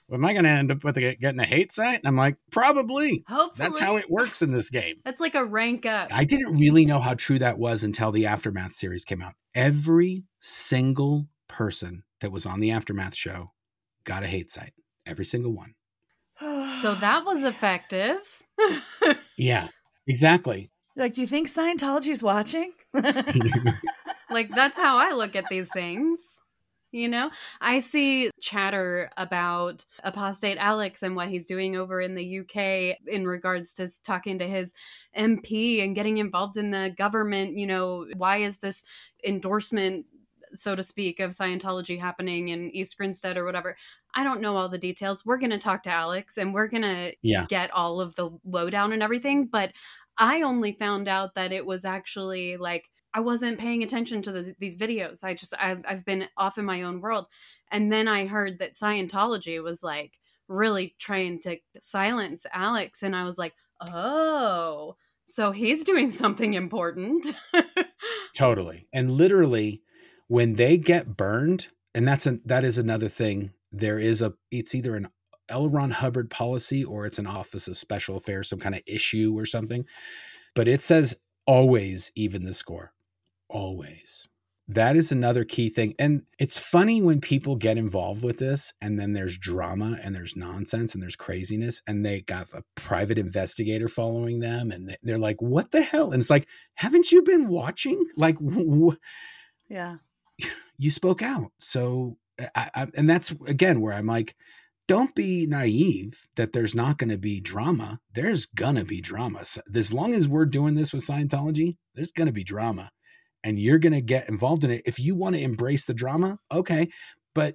am I going to end up with getting a hate site? And I'm like, probably. Hopefully. That's how it works in this game. That's like a rank up. I didn't really know how true that was until the Aftermath series came out. Every single person that was on the Aftermath show got a hate site. Every single one. So that was effective. Yeah, exactly. Like, do you think Scientology's watching? Like, that's how I look at these things. You know, I see chatter about Apostate Alex and what he's doing over in the UK in regards to talking to his MP and getting involved in the government. You know, why is this endorsement, so to speak, of Scientology happening in East Grinstead or whatever? I don't know all the details. We're going to talk to Alex and we're going to get all of the lowdown and everything. But I only found out that it was actually like, I wasn't paying attention to these videos. I've been off in my own world. And then I heard that Scientology was like really trying to silence Alex. And I was like, oh, so he's doing something important. Totally. And literally when they get burned, and that is another thing. It's either an L. Ron Hubbard policy or it's an Office of Special Affairs, some kind of issue or something. But it says always even the score. Always. That is another key thing. And it's funny when people get involved with this and then there's drama and there's nonsense and there's craziness and they got a private investigator following them and they're like, what the hell? And it's like, haven't you been watching? Like, yeah, you spoke out. So, and that's again where I'm like, don't be naive that there's not going to be drama. There's going to be drama. As long as we're doing this with Scientology, there's going to be drama. And you're going to get involved in it. If you want to embrace the drama, okay. But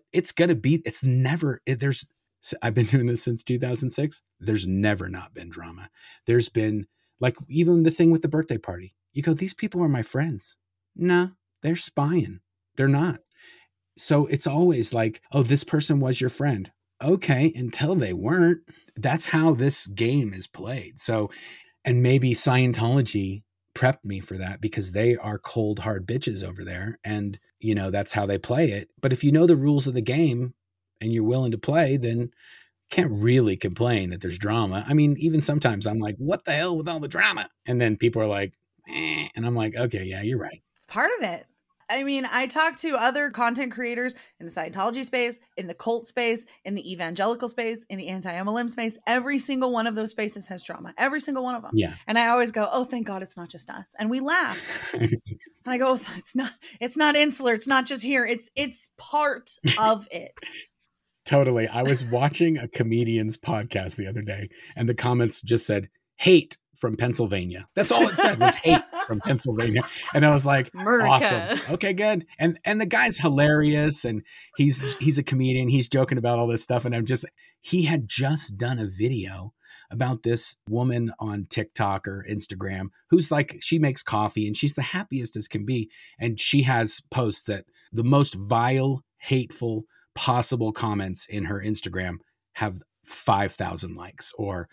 I've been doing this since 2006. There's never not been drama. There's been like even the thing with the birthday party. You go, these people are my friends. No, they're spying. They're not. So it's always like, oh, this person was your friend. Okay, until they weren't. That's how this game is played. So, and maybe Scientology prepped me for that because they are cold, hard bitches over there. And, you know, that's how they play it. But if you know the rules of the game and you're willing to play, then can't really complain that there's drama. I mean, even sometimes I'm like, what the hell with all the drama? And then people are like, and I'm like, okay, yeah, you're right. It's part of it. I mean, I talk to other content creators in the Scientology space, in the cult space, in the evangelical space, in the anti-MLM space. Every single one of those spaces has drama. Every single one of them. Yeah. And I always go, oh, thank God it's not just us. And we laugh. And I go, it's not insular. It's not just here. It's part of it. Totally. I was watching a comedian's podcast the other day and the comments just said, hate from Pennsylvania. That's all it said was hate from Pennsylvania. And I was like, America. Awesome. Okay, good. And the guy's hilarious and he's a comedian. He's joking about all this stuff. And he had just done a video about this woman on TikTok or Instagram who's like, she makes coffee and she's the happiest as can be. And she has posts that the most vile, hateful possible comments in her Instagram have 5,000 likes or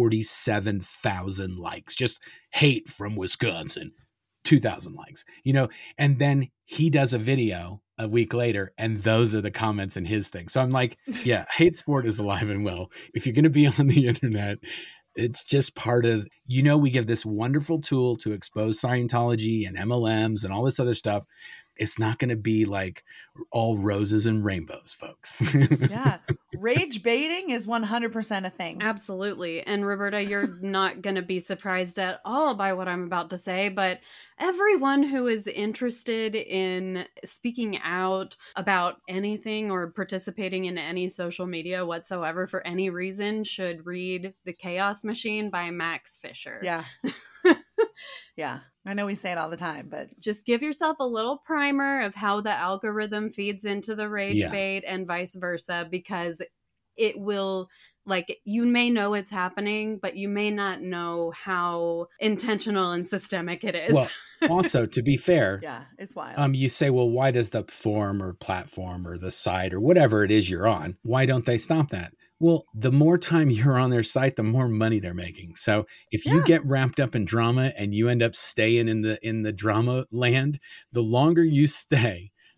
47,000 likes, just hate from Wisconsin, 2,000 likes, you know, and then he does a video a week later and those are the comments in his thing. So I'm like, yeah, hate sport is alive and well. If you're going to be on the internet, it's just part of, you know, we give this wonderful tool to expose Scientology and MLMs and all this other stuff. It's not going to be like all roses and rainbows, folks. Yeah. Rage baiting is 100% a thing. Absolutely. And Roberta, you're not going to be surprised at all by what I'm about to say, but everyone who is interested in speaking out about anything or participating in any social media whatsoever for any reason should read The Chaos Machine by Max Fisher. Yeah. Yeah. I know we say it all the time, but just give yourself a little primer of how the algorithm feeds into the rage bait and vice versa, because it will, like, you may know it's happening, but you may not know how intentional and systemic it is. Well, also, to be fair, yeah, it's wild. You say, well, why does the forum or platform or the site or whatever it is you're on, why don't they stop that? Well, the more time you're on their site, the more money they're making. So if you get wrapped up in drama and you end up staying in the drama land, the longer you stay,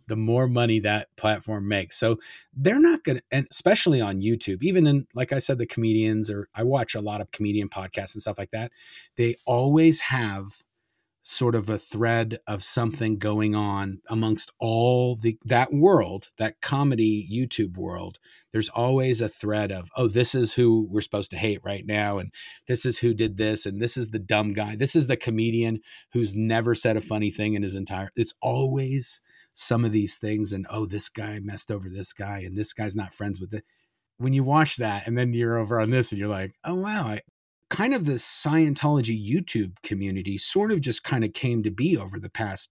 the more money that platform makes. So they're not going to, and especially on YouTube, even in, like I said, the comedians, or I watch a lot of comedian podcasts and stuff like that. They always have sort of a thread of something going on amongst all that world, that comedy YouTube world. There's always a thread of, oh, this is who we're supposed to hate right now. And this is who did this. And this is the dumb guy. This is the comedian who's never said a funny thing in his entire, it's always some of these things. And, oh, this guy messed over this guy and this guy's not friends with it. When you watch that and then you're over on this and you're like, oh, wow, kind of the Scientology YouTube community sort of just kind of came to be over the past,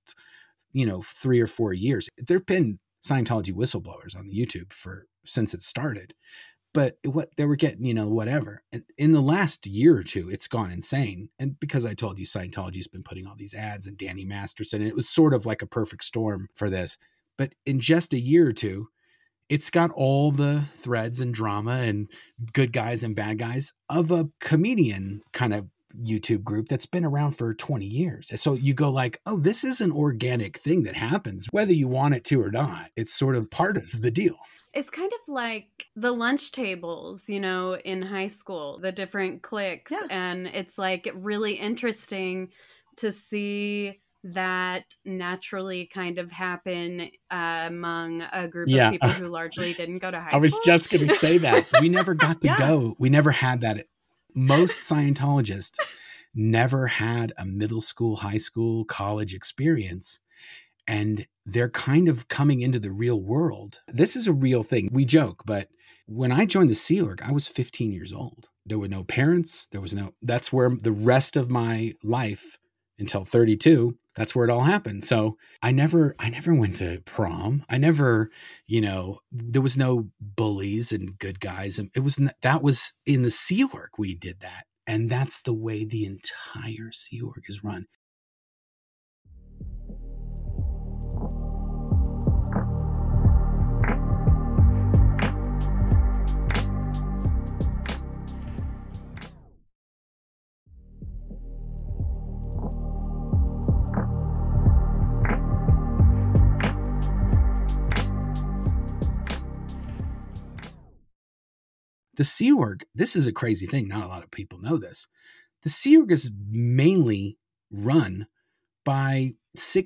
3 or 4 years. There've been Scientology whistleblowers on the YouTube since it started, but what they were getting, whatever. And in the last year or two, it's gone insane. And because I told you Scientology's been putting all these ads and Danny Masterson, it was sort of like a perfect storm for this. But in just a year or two, it's got all the threads and drama and good guys and bad guys of a comedian kind of YouTube group that's been around for 20 years. So you go like, oh, this is an organic thing that happens, whether you want it to or not. It's sort of part of the deal. It's kind of like the lunch tables, in high school, the different cliques. Yeah. And it's like really interesting to see that naturally kind of happen among a group of people who largely didn't go to high school. I was just going to say that. We never got to go. We never had that. Most Scientologists never had a middle school, high school, college experience. And they're kind of coming into the real world. This is a real thing. We joke, but when I joined the Sea Org, I was 15 years old. There were no parents. That's where the rest of my life until 32, that's where it all happened. So I never went to prom. I never, there was no bullies and good guys. And that was in the Sea Org. We did that. And that's the way the entire Sea Org is run. The Sea Org, this is a crazy thing. Not a lot of people know this. The Sea Org is mainly run by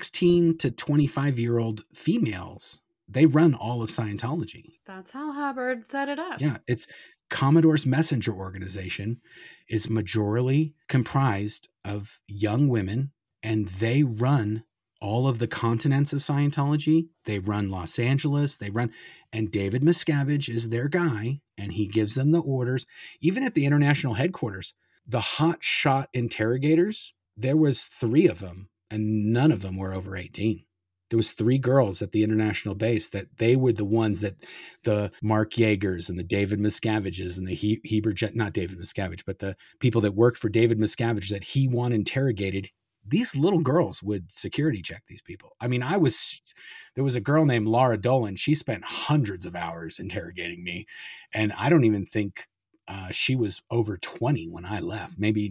16 to 25-year-old females. They run all of Scientology. That's how Hubbard set it up. Yeah, it's Commodore's Messenger organization is majorly comprised of young women, and they run all of the continents of Scientology. They run Los Angeles. And David Miscavige is their guy, and he gives them the orders. Even at the international headquarters, the hot shot interrogators, there was 3 of them, and none of them were over 18. There was 3 girls at the international base that they were the ones that the Mark Yeagers and the David Miscaviges and the not David Miscavige, but the people that worked for David Miscavige that he interrogated. These little girls would security check these people. I mean, there was a girl named Laura Dolan. She spent hundreds of hours interrogating me. And I don't even think she was over 20 when I left. Maybe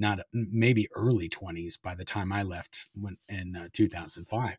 early 20s by the time I left in 2005.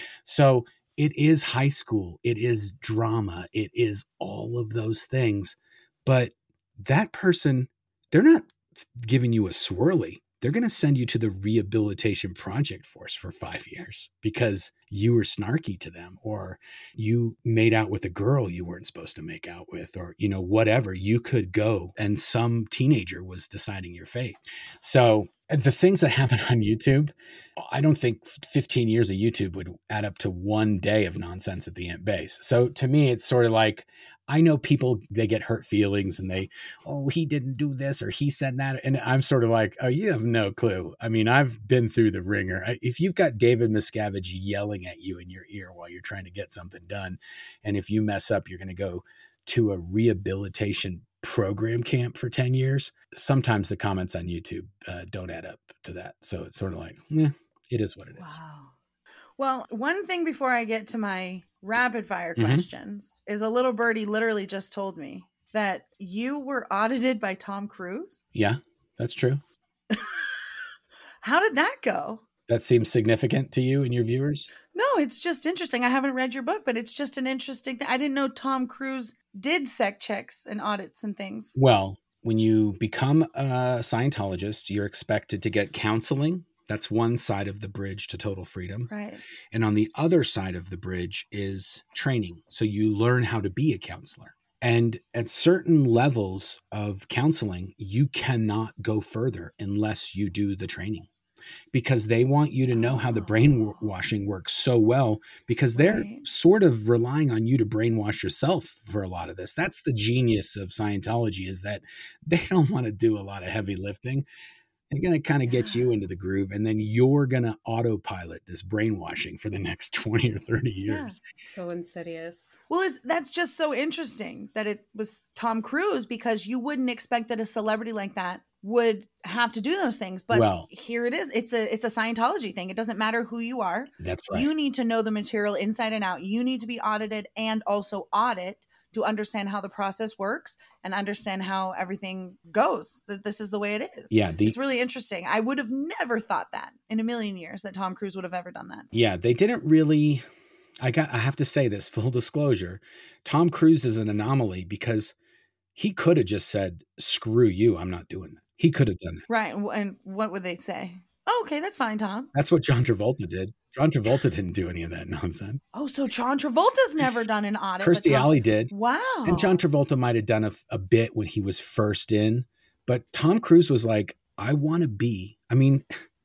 So it is high school. It is drama. It is all of those things. But that person, they're not giving you a swirly. They're going to send you to the rehabilitation project force for 5 years because you were snarky to them, or you made out with a girl you weren't supposed to make out with, or, whatever. You could go and some teenager was deciding your fate. So the things that happen on YouTube, I don't think 15 years of YouTube would add up to 1 day of nonsense at the end base. So to me, it's sort of like, I know people, they get hurt feelings and he didn't do this or he said that. And I'm sort of like, oh, you have no clue. I mean, I've been through the ringer. If you've got David Miscavige yelling at you in your ear while you're trying to get something done, and if you mess up, you're going to go to a rehabilitation program camp for 10 years. Sometimes the comments on YouTube don't add up to that. So it's sort of like, it is what it is. Wow. Well, one thing before I get to my rapid fire questions is a little birdie literally just told me that you were audited by Tom Cruise. Yeah, that's true. How did that go? That seems significant to you and your viewers? No, it's just interesting. I haven't read your book, but it's just an interesting thing. I didn't know Tom Cruise did sec checks and audits and things. Well, when you become a Scientologist, you're expected to get counseling. That's one side of the bridge to total freedom. Right. And on the other side of the bridge is training. So you learn how to be a counselor. And at certain levels of counseling, you cannot go further unless you do the training, because they want you to know how the brainwashing works so well, because they're sort of relying on you to brainwash yourself for a lot of this. That's the genius of Scientology, is that they don't want to do a lot of heavy lifting. They're going to kind of get you into the groove, and then you're going to autopilot this brainwashing for the next 20 or 30 years. So insidious. Well, that's just so interesting that it was Tom Cruise, because you wouldn't expect that a celebrity like that would have to do those things. But here it is. It's a Scientology thing. It doesn't matter who you are. That's right. You need to know the material inside and out. You need to be audited and also audit to understand how the process works and understand how everything goes, that this is the way it is. Yeah. It's really interesting. I would have never thought that in a million years that Tom Cruise would have ever done that. Yeah. They didn't really, I have to say this, full disclosure, Tom Cruise is an anomaly, because he could have just said, screw you, I'm not doing that. He could have done that. Right. And what would they say? Oh, okay, that's fine, Tom. That's what John Travolta did. John Travolta didn't do any of that nonsense. Oh, so John Travolta's never done an audit. Kirstie Alley did. Wow. And John Travolta might have done a bit when he was first in. But Tom Cruise was like, I want to be. I mean,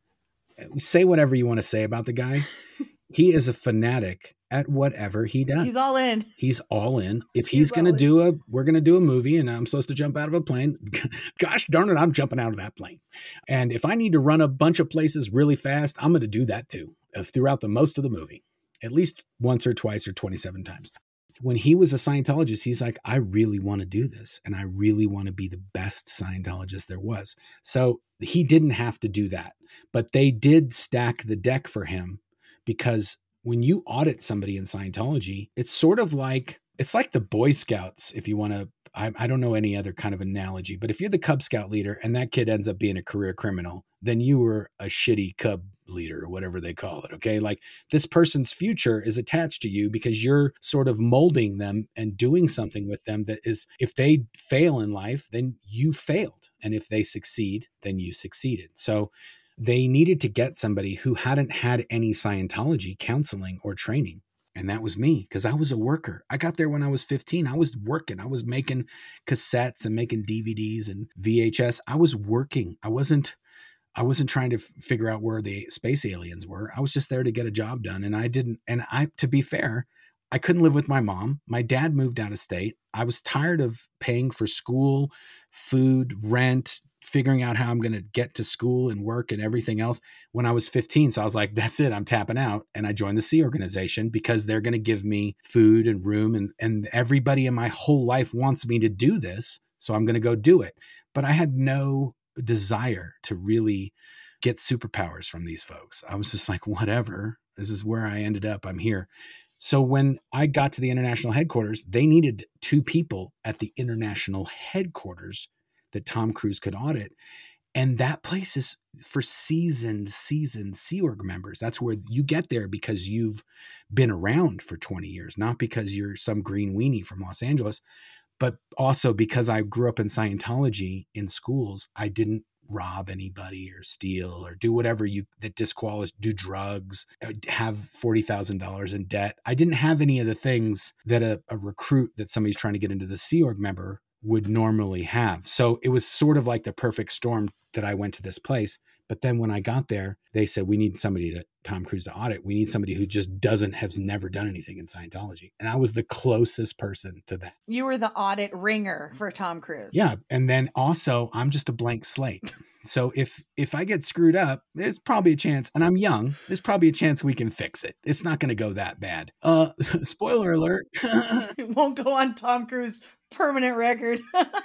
say whatever you want to say about the guy. He is a fanatic at whatever he does. He's all in. He's all in. If he's going to do we're going to do a movie and I'm supposed to jump out of a plane, gosh darn it, I'm jumping out of that plane. And if I need to run a bunch of places really fast, I'm going to do that too, throughout the most of the movie, at least once or twice or 27 times. When he was a Scientologist, he's like, I really want to do this. And I really want to be the best Scientologist there was. So he didn't have to do that, but they did stack the deck for him, because when you audit somebody in Scientology, it's sort of like, it's like the Boy Scouts. If you want to, I don't know any other kind of analogy, but if you're the Cub Scout leader and that kid ends up being a career criminal, then you were a shitty Cub leader, or whatever they call it. Okay. Like, this person's future is attached to you because you're sort of molding them and doing something with them that is, if they fail in life, then you failed. And if they succeed, then you succeeded. So they needed to get somebody who hadn't had any Scientology counseling or training. And that was me, because I was a worker. I got there when I was 15. I was working. I was making cassettes and making DVDs and VHS. I was working. I wasn't trying to figure out where the space aliens were. I was just there to get a job done. And to be fair, I couldn't live with my mom. My dad moved out of state. I was tired of paying for school, food, rent, figuring out how I'm going to get to school and work and everything else when I was 15. So I was like, that's it. I'm tapping out. And I joined the Sea Organization because they're going to give me food and room, and everybody in my whole life wants me to do this. So I'm going to go do it. But I had no desire to really get superpowers from these folks. I was just like, whatever, this is where I ended up. I'm here. So when I got to the international headquarters, they needed 2 people at the international headquarters that Tom Cruise could audit. And that place is for seasoned Sea Org members. That's where you get there because you've been around for 20 years, not because you're some green weenie from Los Angeles, but also because I grew up in Scientology in schools. I didn't rob anybody or steal or do whatever that disqualifies, do drugs, have $40,000 in debt. I didn't have any of the things that a recruit that somebody's trying to get into the Sea Org member would normally have. So it was sort of like the perfect storm that I went to this place. But then when I got there, they said, we need somebody Tom Cruise to audit. We need somebody who just has never done anything in Scientology. And I was the closest person to that. You were the audit ringer for Tom Cruise. Yeah. And then also I'm just a blank slate. So if I get screwed up, there's probably a chance, and I'm young, there's probably a chance we can fix it. It's not going to go that bad. Spoiler alert. It won't go on Tom Cruise permanent record.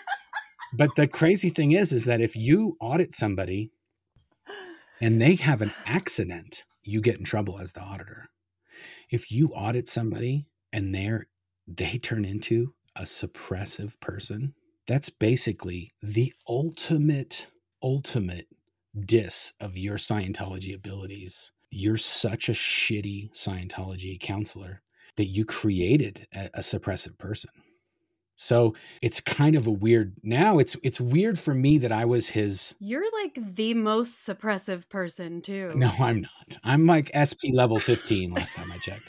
But the crazy thing is that if you audit somebody and they have an accident, you get in trouble as the auditor. If you audit somebody and they turn into a suppressive person, that's basically the ultimate diss of your Scientology abilities. You're such a shitty Scientology counselor that you created a suppressive person. So it's kind of a weird, now it's weird for me that I was his. You're like the most suppressive person too. No, I'm not. I'm like SP level 15 last time I checked.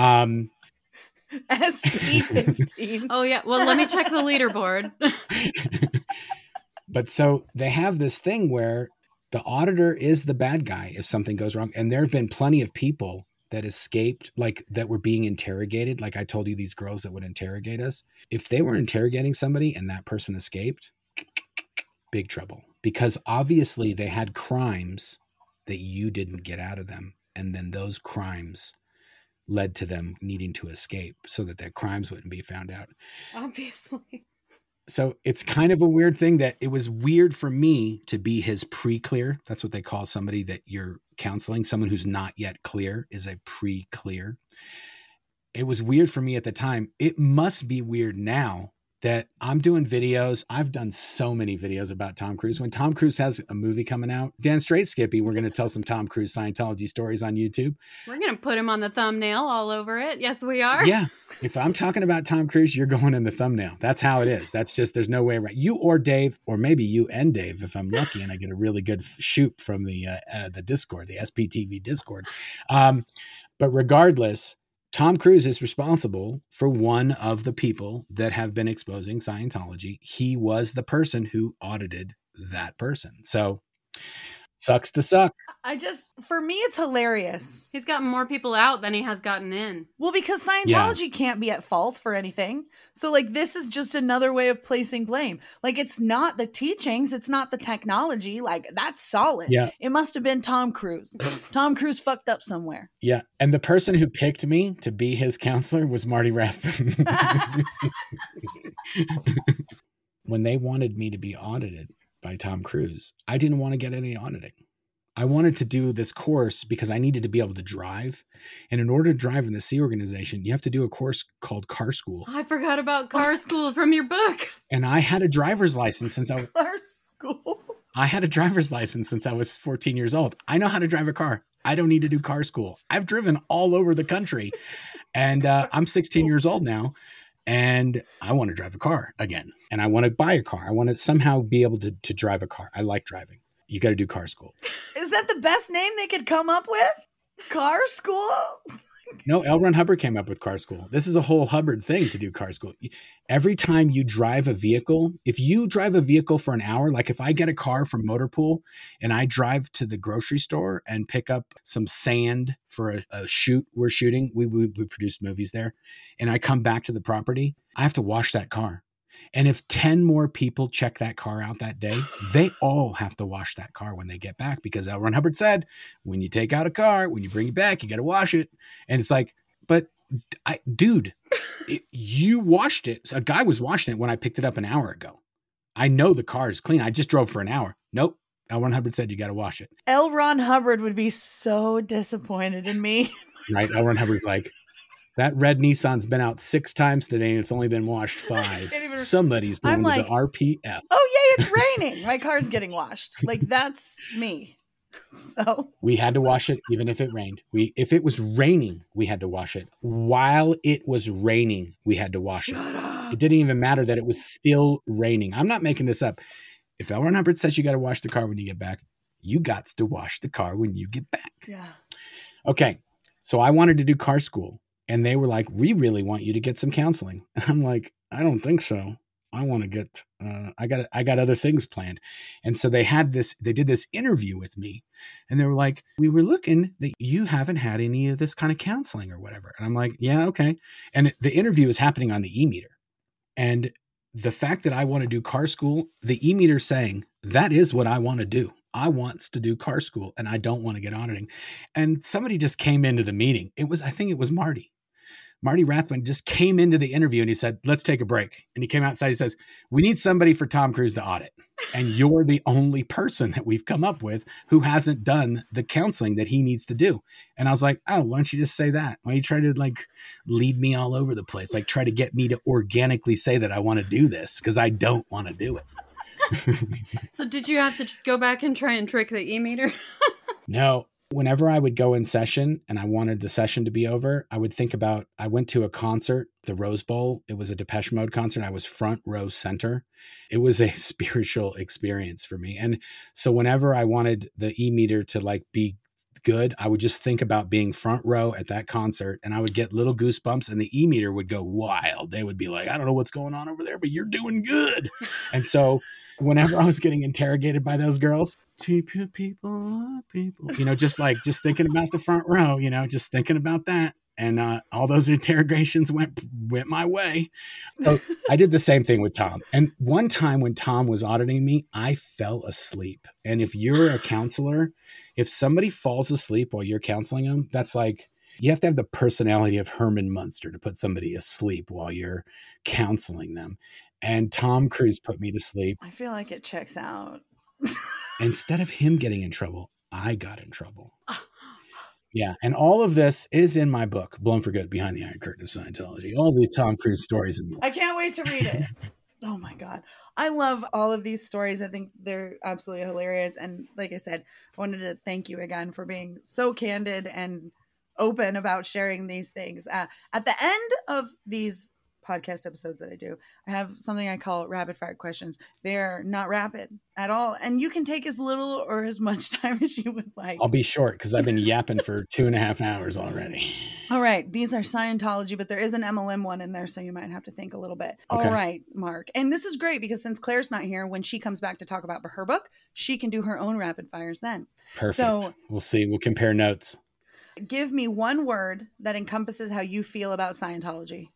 SP 15. Oh yeah. Well, let me check the leaderboard. But so they have this thing where the auditor is the bad guy if something goes wrong. And there have been plenty of people that escaped, like that were being interrogated. Like I told you, these girls that would interrogate us. If they were interrogating somebody and that person escaped, big trouble. Because obviously they had crimes that you didn't get out of them. And then those crimes led to them needing to escape so that their crimes wouldn't be found out. Obviously. So it's kind of a weird thing that it was weird for me to be his pre-clear. That's what they call somebody that you're counseling. Someone who's not yet clear is a pre-clear. It was weird for me at the time. It must be weird now that I'm doing videos. I've done so many videos about Tom Cruise. When Tom Cruise has a movie coming out, Dan Straight Skippy, we're going to tell some Tom Cruise Scientology stories on YouTube. We're going to put him on the thumbnail all over it. Yes, we are. Yeah. If I'm talking about Tom Cruise, you're going in the thumbnail. That's how it is. That's just, there's no way around. You or Dave, or maybe you and Dave, if I'm lucky and I get a really good shoot from the Discord, the SPTV Discord. But regardless, Tom Cruise is responsible for one of the people that have been exposing Scientology. He was the person who audited that person. So sucks to suck. For me, it's hilarious. He's gotten more people out than he has gotten in. Well, because Scientology can't be at fault for anything. So like, this is just another way of placing blame. Like, it's not the teachings. It's not the technology. Like, that's solid. Yeah. It must have been Tom Cruise. Tom Cruise fucked up somewhere. Yeah. And the person who picked me to be his counselor was Marty Rathbun. When they wanted me to be audited by Tom Cruise, I didn't want to get any auditing. I wanted to do this course because I needed to be able to drive. And in order to drive in the Sea Organization, you have to do a course called Car School. I forgot about Car School from your book. And I had a driver's license since I had a driver's license since I was 14 years old. I know how to drive a car. I don't need to do car school. I've driven all over the country. And I'm 16 years old now. And I want to drive a car again. And I want to buy a car. I want to somehow be able to drive a car. I like driving. You got to do car school. Is that the best name they could come up with? Car school? No, L. Ron Hubbard came up with car school. This is a whole Hubbard thing to do car school. Every time you drive a vehicle, if you drive a vehicle for an hour, like if I get a car from Motorpool and I drive to the grocery store and pick up some sand for a shoot we're shooting, we produce movies there, and I come back to the property, I have to wash that car. And if 10 more people check that car out that day, they all have to wash that car when they get back, because L. Ron Hubbard said, when you take out a car, when you bring it back, you got to wash it. And it's like, but dude, you washed it. A guy was washing it when I picked it up an hour ago. I know the car is clean. I just drove for an hour. Nope. L. Ron Hubbard said, you got to wash it. L. Ron Hubbard would be so disappointed in me. Right. L. Ron Hubbard's like, that red Nissan's been out 6 times today and it's only been washed 5. Somebody's going to the RPF. Oh, yay, it's raining. My car's getting washed. Like, that's me. So we had to wash it even if it rained. If it was raining, we had to wash it. While it was raining, we had to wash it. It didn't even matter that it was still raining. I'm not making this up. If L. Ron Hubbard says you got to wash the car when you get back, you got to wash the car when you get back. Yeah. Okay. So I wanted to do car school. And they were like, we really want you to get some counseling. And I'm like, I don't think so. I want to get, I got other things planned. And so they did this interview with me and they were like, we were looking that you haven't had any of this kind of counseling or whatever. And I'm like, yeah, okay. And the interview is happening on the e-meter. And the fact that I want to do car school, the e-meter saying that is what I want to do. I wants to do car school and I don't want to get auditing. And somebody just came into the meeting. I think it was Marty. Marty Rathbun just came into the interview and he said, let's take a break. And he came outside. He says, we need somebody for Tom Cruise to audit. And you're the only person that we've come up with who hasn't done the counseling that he needs to do. And I was like, oh, why don't you just say that? Why don't you try to like lead me all over the place? Like try to get me to organically say that I want to do this because I don't want to do it. So did you have to go back and try and trick the e-meter? No. Whenever I would go in session and I wanted the session to be over, I would think about, I went to a concert, the Rose Bowl. It was a Depeche Mode concert. I was front row center. It was a spiritual experience for me. And so whenever I wanted the e-meter to like be good, I would just think about being front row at that concert and I would get little goosebumps and the e-meter would go wild. They would be like, I don't know what's going on over there, but you're doing good. And so whenever I was getting interrogated by those girls, people, just thinking about the front row, just thinking about that. And all those interrogations went my way. So I did the same thing with Tom. And one time when Tom was auditing me, I fell asleep. And if you're a counselor, if somebody falls asleep while you're counseling them, that's like, you have to have the personality of Herman Munster to put somebody asleep while you're counseling them. And Tom Cruise put me to sleep. I feel like it checks out. Instead of him getting in trouble, I got in trouble. Yeah. And all of this is in my book, Blown for Good, Behind the Iron Curtain of Scientology. All the Tom Cruise stories. I can't wait to read it. Oh my God. I love all of these stories. I think they're absolutely hilarious. And like I said, I wanted to thank you again for being so candid and open about sharing these things. At the end of these podcast episodes that I do, I have something I call rapid fire questions. They're not rapid at all. And you can take as little or as much time as you would like. I'll be short because I've been yapping for 2.5 hours already. All right. These are Scientology, but there is an MLM one in there. So you might have to think a little bit. Okay. All right, Mark. And this is great because since Claire's not here, when she comes back to talk about her book, she can do her own rapid fires then. Perfect. So we'll see. We'll compare notes. Give me one word that encompasses how you feel about Scientology.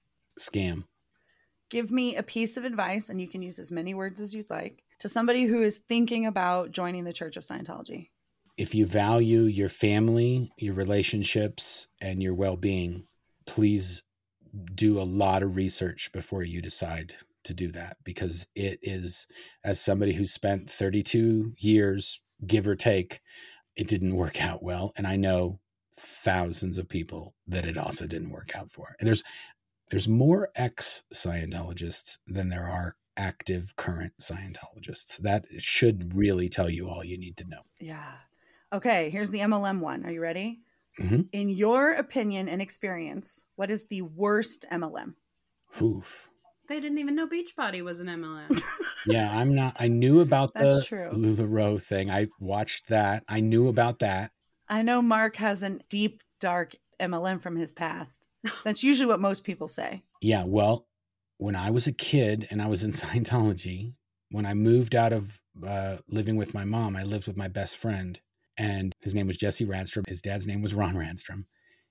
Scam. Give me a piece of advice, and you can use as many words as you'd like, to somebody who is thinking about joining the Church of Scientology. If you value your family, your relationships, and your well-being, please do a lot of research before you decide to do that, because it is, as somebody who spent 32 years, give or take, it didn't work out well. And I know thousands of people that it also didn't work out for. And there's more ex-Scientologists than there are active current Scientologists. That should really tell you all you need to know. Yeah. Okay, here's the MLM one. Are you ready? Mm-hmm. In your opinion and experience, what is the worst MLM? Oof. They didn't even know Beachbody was an MLM. Yeah, I'm not. I knew about That's the true. LuLaRoe thing. I watched that. I knew about that. I know Mark has a deep, dark MLM from his past. That's usually what most people say. Yeah, well, when I was a kid and I was in Scientology, when I moved out of living with my mom, I lived with my best friend, and his name was Jesse Radstrom. His dad's name was Ron Radstrom.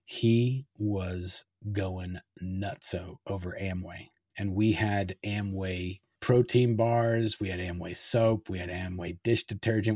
He was going nutso over Amway. And we had Amway protein bars. We had Amway soap. We had Amway dish detergent.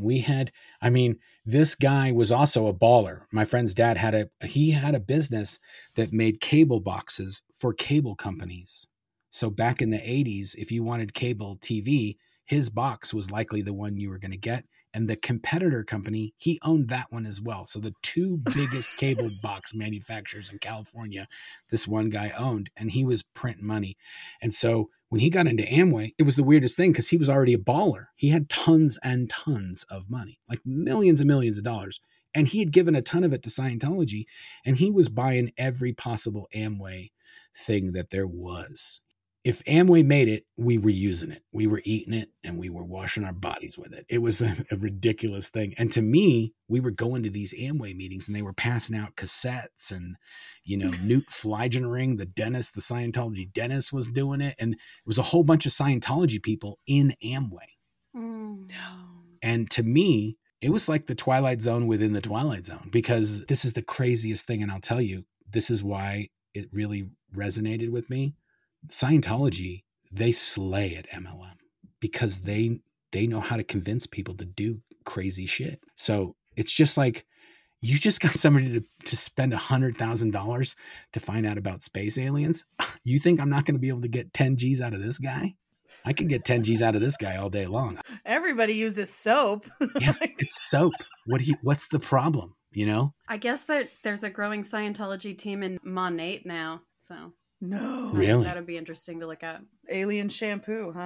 This guy was also a baller. My friend's dad had a business that made cable boxes for cable companies. So back in the 80s, if you wanted cable TV, his box was likely the one you were going to get. And the competitor company, he owned that one as well. So the two biggest cable box manufacturers in California, this one guy owned, and he was printing money. And so when he got into Amway, it was the weirdest thing because he was already a baller. He had tons and tons of money, like millions and millions of dollars. And he had given a ton of it to Scientology, and he was buying every possible Amway thing that there was. If Amway made it, we were using it. We were eating it, and we were washing our bodies with it. It was a ridiculous thing. And to me, we were going to these Amway meetings, and they were passing out cassettes, and, Newt Fleigenring, the dentist, the Scientology dentist, was doing it. And it was a whole bunch of Scientology people in Amway. No. And to me, it was like the Twilight Zone within the Twilight Zone, because this is the craziest thing. And I'll tell you, this is why it really resonated with me. Scientology, they slay at MLM because they know how to convince people to do crazy shit. So it's just like, you just got somebody to spend $100,000 to find out about space aliens. You think I'm not going to be able to get 10 G's out of this guy? I can get 10 G's out of this guy all day long. Everybody uses soap. Yeah, it's soap. What's the problem? I guess that there's a growing Scientology team in Monat now. So no, really, that would be interesting to look at. Alien shampoo, huh?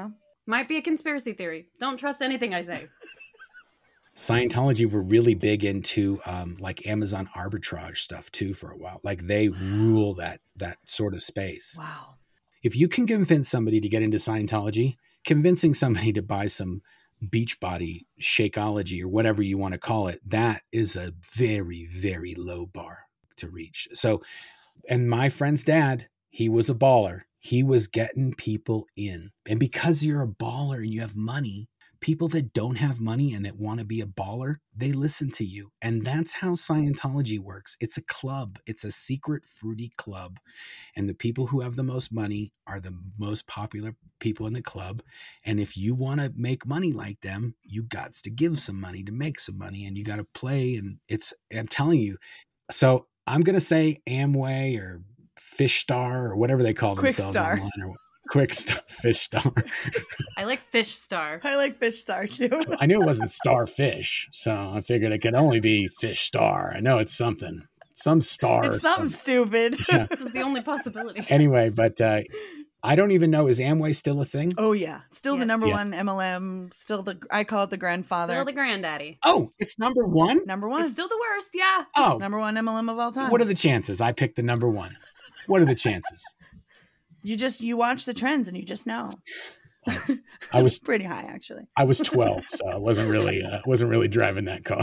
Might be a conspiracy theory. Don't trust anything I say. Scientology were really big into like Amazon arbitrage stuff too for a while. Like they rule that sort of space. Wow. If you can convince somebody to get into Scientology, convincing somebody to buy some Beachbody Shakeology or whatever you want to call it, that is a very, very low bar to reach. So, and my friend's dad, he was a baller. He was getting people in. And because you're a baller and you have money, people that don't have money and that want to be a baller, they listen to you. And that's how Scientology works. It's a club. It's a secret fruity club. And the people who have the most money are the most popular people in the club. And if you want to make money like them, you got to give some money to make some money, and you got to play. And I'm telling you. So I'm going to say Amway or Fish Star or whatever they call themselves online, or Quick Star, Fish Star. I like Fish Star. I like Fish Star too. I knew it wasn't Starfish, so I figured it could only be Fish Star. I know it's something, some star. It's something stupid. Yeah. It was the only possibility. Anyway, but I don't even know. Is Amway still a thing? Oh yeah, still the Yes. number Yeah. one MLM. Still I call it the grandfather. Still the granddaddy. Oh, it's number one? Number one. It's still the worst, yeah. Oh, Number one MLM of all time. what are the chances I picked the number one? What are the chances? You watch the trends and you just know. I was Pretty high actually. I was 12, so I wasn't really driving that car.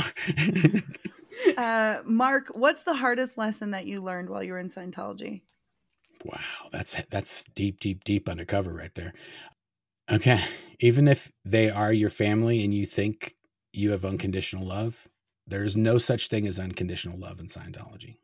Mark, what's the hardest lesson that you learned while you were in Scientology? Wow, that's deep undercover right there. Okay, even if they are your family and you think you have unconditional love, there is no such thing as unconditional love in Scientology.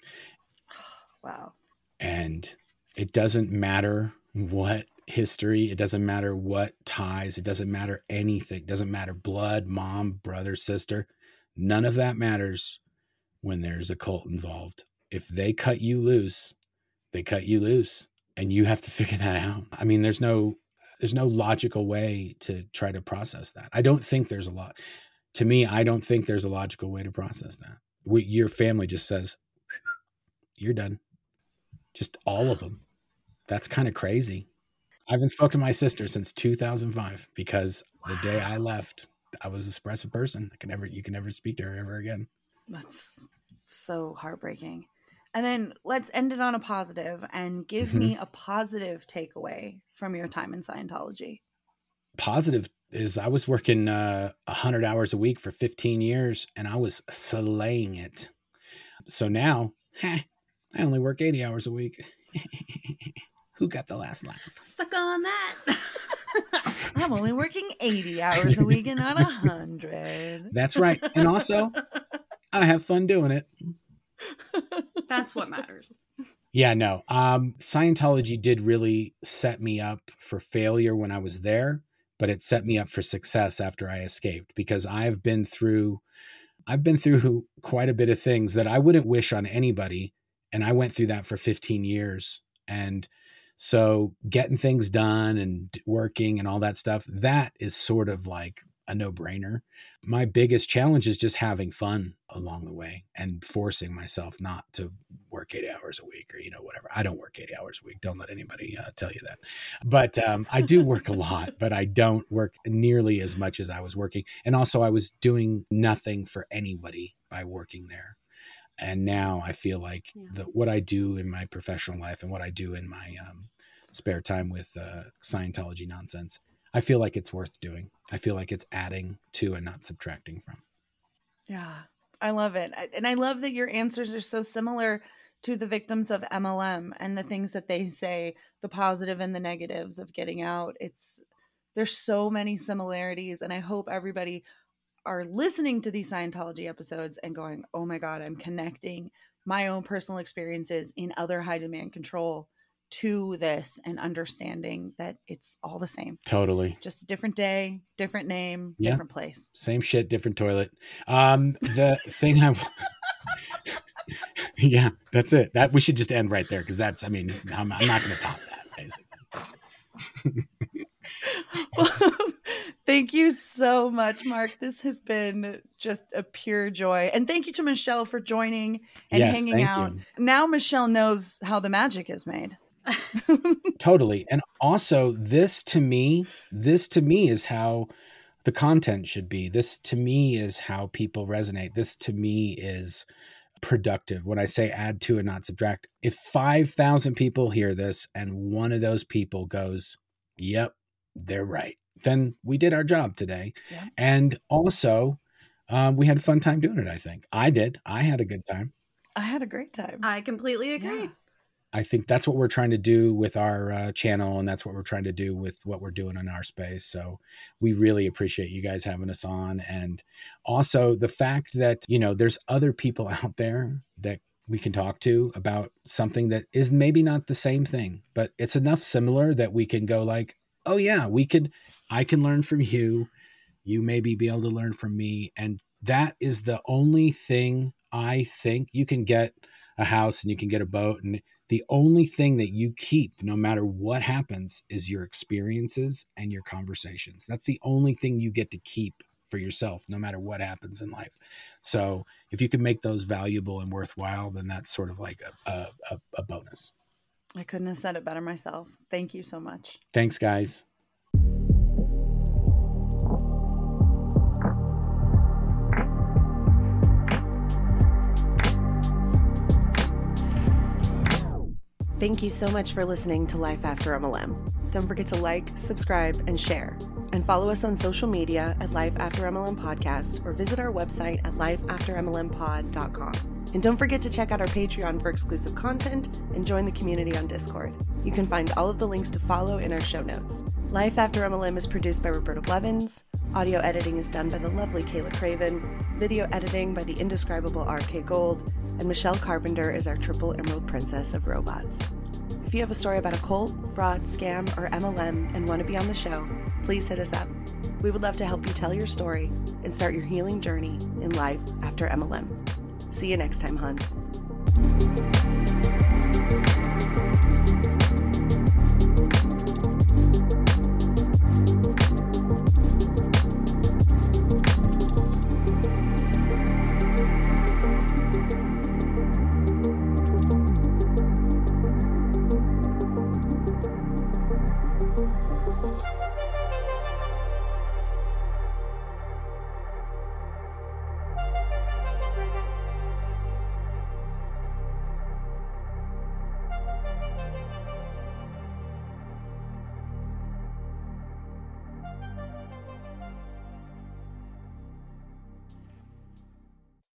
Wow. And it doesn't matter what history, it doesn't matter what ties, it doesn't matter anything. It doesn't matter blood, mom, brother, sister. None of that matters when there's a cult involved. If they cut you loose, they cut you loose, and you have to figure that out. I mean, there's no logical way to try to process that. I don't think there's a lot. To me, I don't think there's a logical way to process that. Your family just says, you're done. Just all of them. That's kind of crazy. I haven't spoken to my sister since 2005 because the day I left, I was an expressive person. You can never speak to her ever again. That's so heartbreaking. And then let's end it on a positive and give me a positive takeaway from your time in Scientology. Positive is I was working 100 hours a week for 15 years and I was slaying it. So now, I only work 80 hours a week. Who got the last laugh? Suck on that. I'm only working 80 hours a week and not 100. That's right. And also, I have fun doing it. That's what matters. Yeah, no. Scientology did really set me up for failure when I was there, but it set me up for success after I escaped because I've been through quite a bit of things that I wouldn't wish on anybody. And I went through that for 15 years. And so getting things done and working and all that stuff, that is sort of like a no-brainer. My biggest challenge is just having fun along the way and forcing myself not to work 80 hours a week or, whatever. I don't work 80 hours a week. Don't let anybody tell you that. But I do work a lot, but I don't work nearly as much as I was working. And also I was doing nothing for anybody by working there. And now I feel like what I do in my professional life and what I do in my spare time with Scientology nonsense, I feel like it's worth doing. I feel like it's adding to and not subtracting from. Yeah, I love it. And I love that your answers are so similar to the victims of MLM and the things that they say, the positive and the negatives of getting out. There's so many similarities. And I hope everybody are listening to these Scientology episodes and going, oh my God, I'm connecting my own personal experiences in other high demand control to this and understanding that it's all the same. Totally. Just a different day, different name, different place. Same shit, different toilet. The thing yeah, that's it. That we should just end right there. Cause I'm not going to top that basically. Well, thank you so much, Mark. This has been just a pure joy. And thank you to Michelle for joining and hanging out. You. Now Michelle knows how the magic is made. Totally. And also this to me is how the content should be. This to me is how people resonate. This to me is productive. When I say add to and not subtract, if 5,000 people hear this and one of those people goes, yep, they're right, then we did our job today. Yeah. And also, we had a fun time doing it. I think I did. I had a good time. I had a great time. I completely agree. Yeah. I think that's what we're trying to do with our channel, and that's what we're trying to do with what we're doing in our space. So we really appreciate you guys having us on. And also the fact that, you know, there's other people out there that we can talk to about something that is maybe not the same thing, but it's enough similar that we can go like, oh yeah, I can learn from you. You maybe be able to learn from me. And that is the only thing. I think you can get a house and you can get a boat, and the only thing that you keep, no matter what happens, is your experiences and your conversations. That's the only thing you get to keep for yourself, no matter what happens in life. So if you can make those valuable and worthwhile, then that's sort of like a bonus. I couldn't have said it better myself. Thank you so much. Thanks, guys. Thank you so much for listening to Life After MLM. Don't forget to like, subscribe, and share. And follow us on social media at Life After MLM Podcast, or visit our website at lifeaftermlmpod.com. And don't forget to check out our Patreon for exclusive content and join the community on Discord. You can find all of the links to follow in our show notes. Life After MLM is produced by Roberta Blevins. Audio editing is done by the lovely Kayla Craven. Video editing by the indescribable RK Gold. And Michelle Carpenter is our triple emerald princess of robots. If you have a story about a cult, fraud, scam, or MLM and want to be on the show, please hit us up. We would love to help you tell your story and start your healing journey in life after MLM. See you next time, Huns.